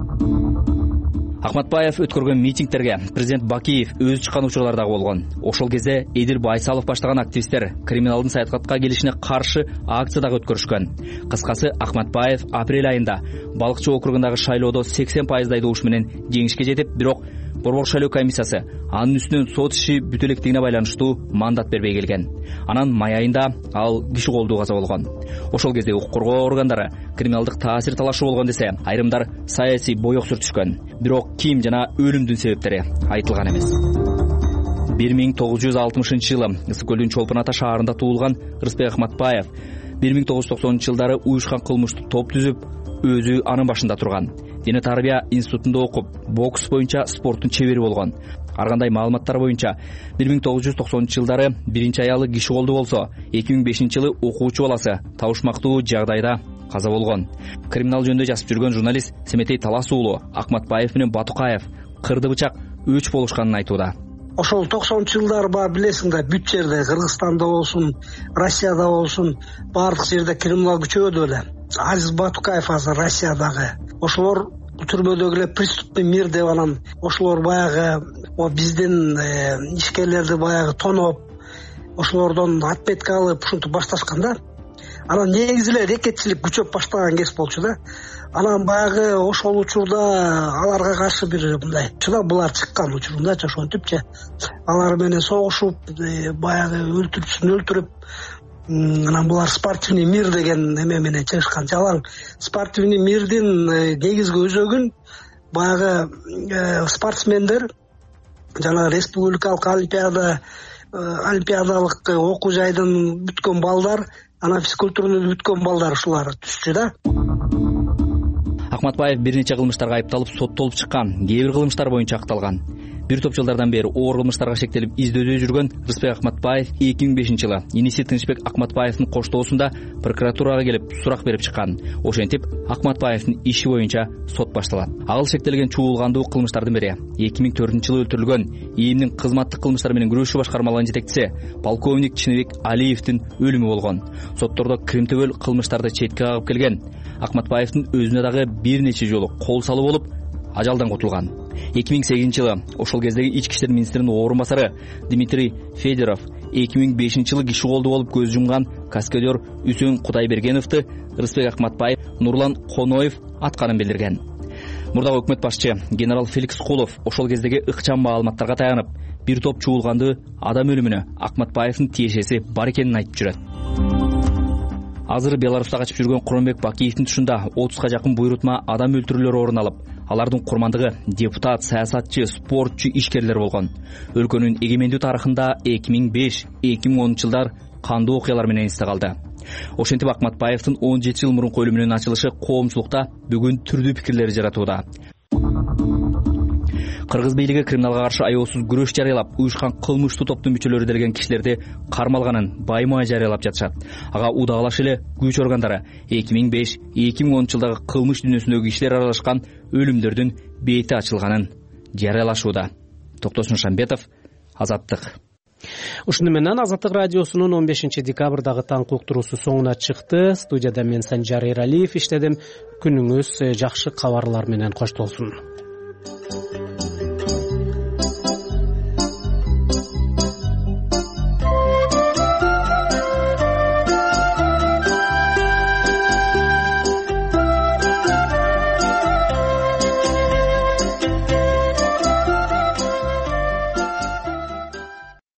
S3: Акматбаев өткөргөн митингтерге президент Бакиев өзү чыккан учурлар дагы болгон. Ошол кезде Эдил Байсалов баштаган активисттер криминалдын саясатка келишине каршы акция дагы өткөрүшкөн. Кыскасы, Акматбаев апрель айында Балыкчы округундагы шайлоодо сексен пайыздай добуш менен жеңишке жетип, бирок Борбор шайлоо комиссиясы анын үстүнөн сот иши бүтө электигине байланыштуу мандат бербей келген. Анан май айында ал киши колдуу каза болгон. Ошол кезде укук коргоо органдары криминалдык таасир талашуу болгон десе, айрымдар саясий боек сүртүшкөн. Бирок ким жана өлүмдүн себептери айтылган эмес. бир миң тогуз жүз алтымышынчы жылы Ысык көлдүн Чолпон Ата шаарында туулган Рыспек Акматбаев бир миң тогуз жүз токсонунчу жылдары уюшкан кылмыштуу топ түзүп, өзү анын башында турган. Дене тарбия институтунда окуп, бокс боюнча спорттун чебери болгон. Ар кандай маалыматтар боюнча бир миң тогуз жүз токсонунчу жылдары биринчи аялы киши колду болсо, эки миң бешинчи жылы окуучу баласы табышмактуу жагдайда каза болгон. Криминал жөнүндө жазып жүргөн журналист Семетей Талас уулу Акматбаев менен Батукаев кырды бычак өч болушканын айтууда.
S15: Ошол токсонунчу жылдары баары билесиң да, бүт жерде, Кыргызстанда болсун, Россияда болсун, баардык жерде криминал күчөдү эле. Азиз Батукаев азыр Россиядагы. Ошолор түрмөдөгү эле преступный мир деп анан ошолор баягы биздин ишкерлерди баягы тоноп, ошолордон отметка алып ушинтип башташкан да. Анан негизи эле рекетчилик күчөп баштаган кез болчу да. Анан баягы ошол учурда аларга каршы бир мындай чыдап булар чыккан учурдачы ошентипчи алар менен согушуп, баягы өлтүрүшүн өлтүрүп, анан булар спортивный мир деген эме менен чыгышкан. Жалаң спортивный мирдин негизги өзөгүн баягы спортсмендер жана республикалык олимпиада олимпиадалык окуу жайдын бүткөн балдар, анан физкультураны бүткөн балдар ушулар түшчү да.
S3: Акматбаев бир нече кылмыштарга айыпталып соттолуп чыккан, кээ бир кылмыштар боюнча акталган. Бир топ жылдардан бери оор кылмыштарга шектелип издөөдө жүргөн Рыспек Акматбаев эки миң бешинчи жылы иниси Тынчбек Акматбаевдин коштоосунда прокуратурага келип сурак берип чыккан. Ошентип Акматбаевдин иши боюнча сот башталат. Ал шектелген чуулгандуу кылмыштардын бири эки миң төртүнчү жылы өлтүрүлгөн ИИМдин кызматтык кылмыштар менен күрөшүү башкармалыгынын жетекчиси полковник Чыныбек Алиевдин өлүмү болгон. Соттордо Кремтөбөл кылмыштарды четке кагып келген. Акматбаевдин өзүнө дагы бир нече жолу кол салуу болуп, ажалдан кутулган. эки миң сегизинчи жылы ошол кездеги ички иштер министринин орун басары Дмитрий Федоров эки миң бешинчи жылы киши колду болуп көз жумган каскадер Үсөн Кудайбергеновду Рыспек Акматбаев Нурлан Коноев атканын билдирген. Мурдагы өкмөт башчы генерал Феликс Кулов ошол кездеги ыкчам маалыматтарга таянып, бир топ чуулгандуу адам өлүмүнө Акматбаевдин тиешеси бар экенин айтып жүрөт. Азыр Беларуста качып жүргөн Курманбек Бакиевдин тушунда отузга жакын буйрутма адам өлтүрүүлөр орун алып, алардын курмандыгы депутат, саясатчы, спортчу, ишкерлер болгон. Өлкөнүн эгемендүү тарыхында эки миң беш эки миң онунчу жылдар кандуу окуялар менен эсте калды. Ошентип Акматбаевдин он жети жыл мурунку өлүмүнүн ачылышы коомчулукта бүгүн түрдүү пикирлер жаратууда. кыргыз бийлиги криминалга каршы аеосуз күрөш жарыялап, уюшкан кылмыштуу топтун мүчөлөрү делген кишилерди кармалганын байма жарыялап жатышат. Ага удагылаш эле күч органдары эки миң беш эки миң онунчу жылдагы кылмыш дүйнөсүндөгү кишилер аралашкан өлүмдөрдүн бети ачылганын жарыялашууда. Токтосун Шамбетов, Азаттык.
S2: Ушуну менен Азаттык радиосунун он бешинчи декабрдагы таңкы уктуруусу соңуна чыкты. Студияда мен Санжар Эралиев иштедим. Күнүңүз жакшы кабарлар менен коштолсун.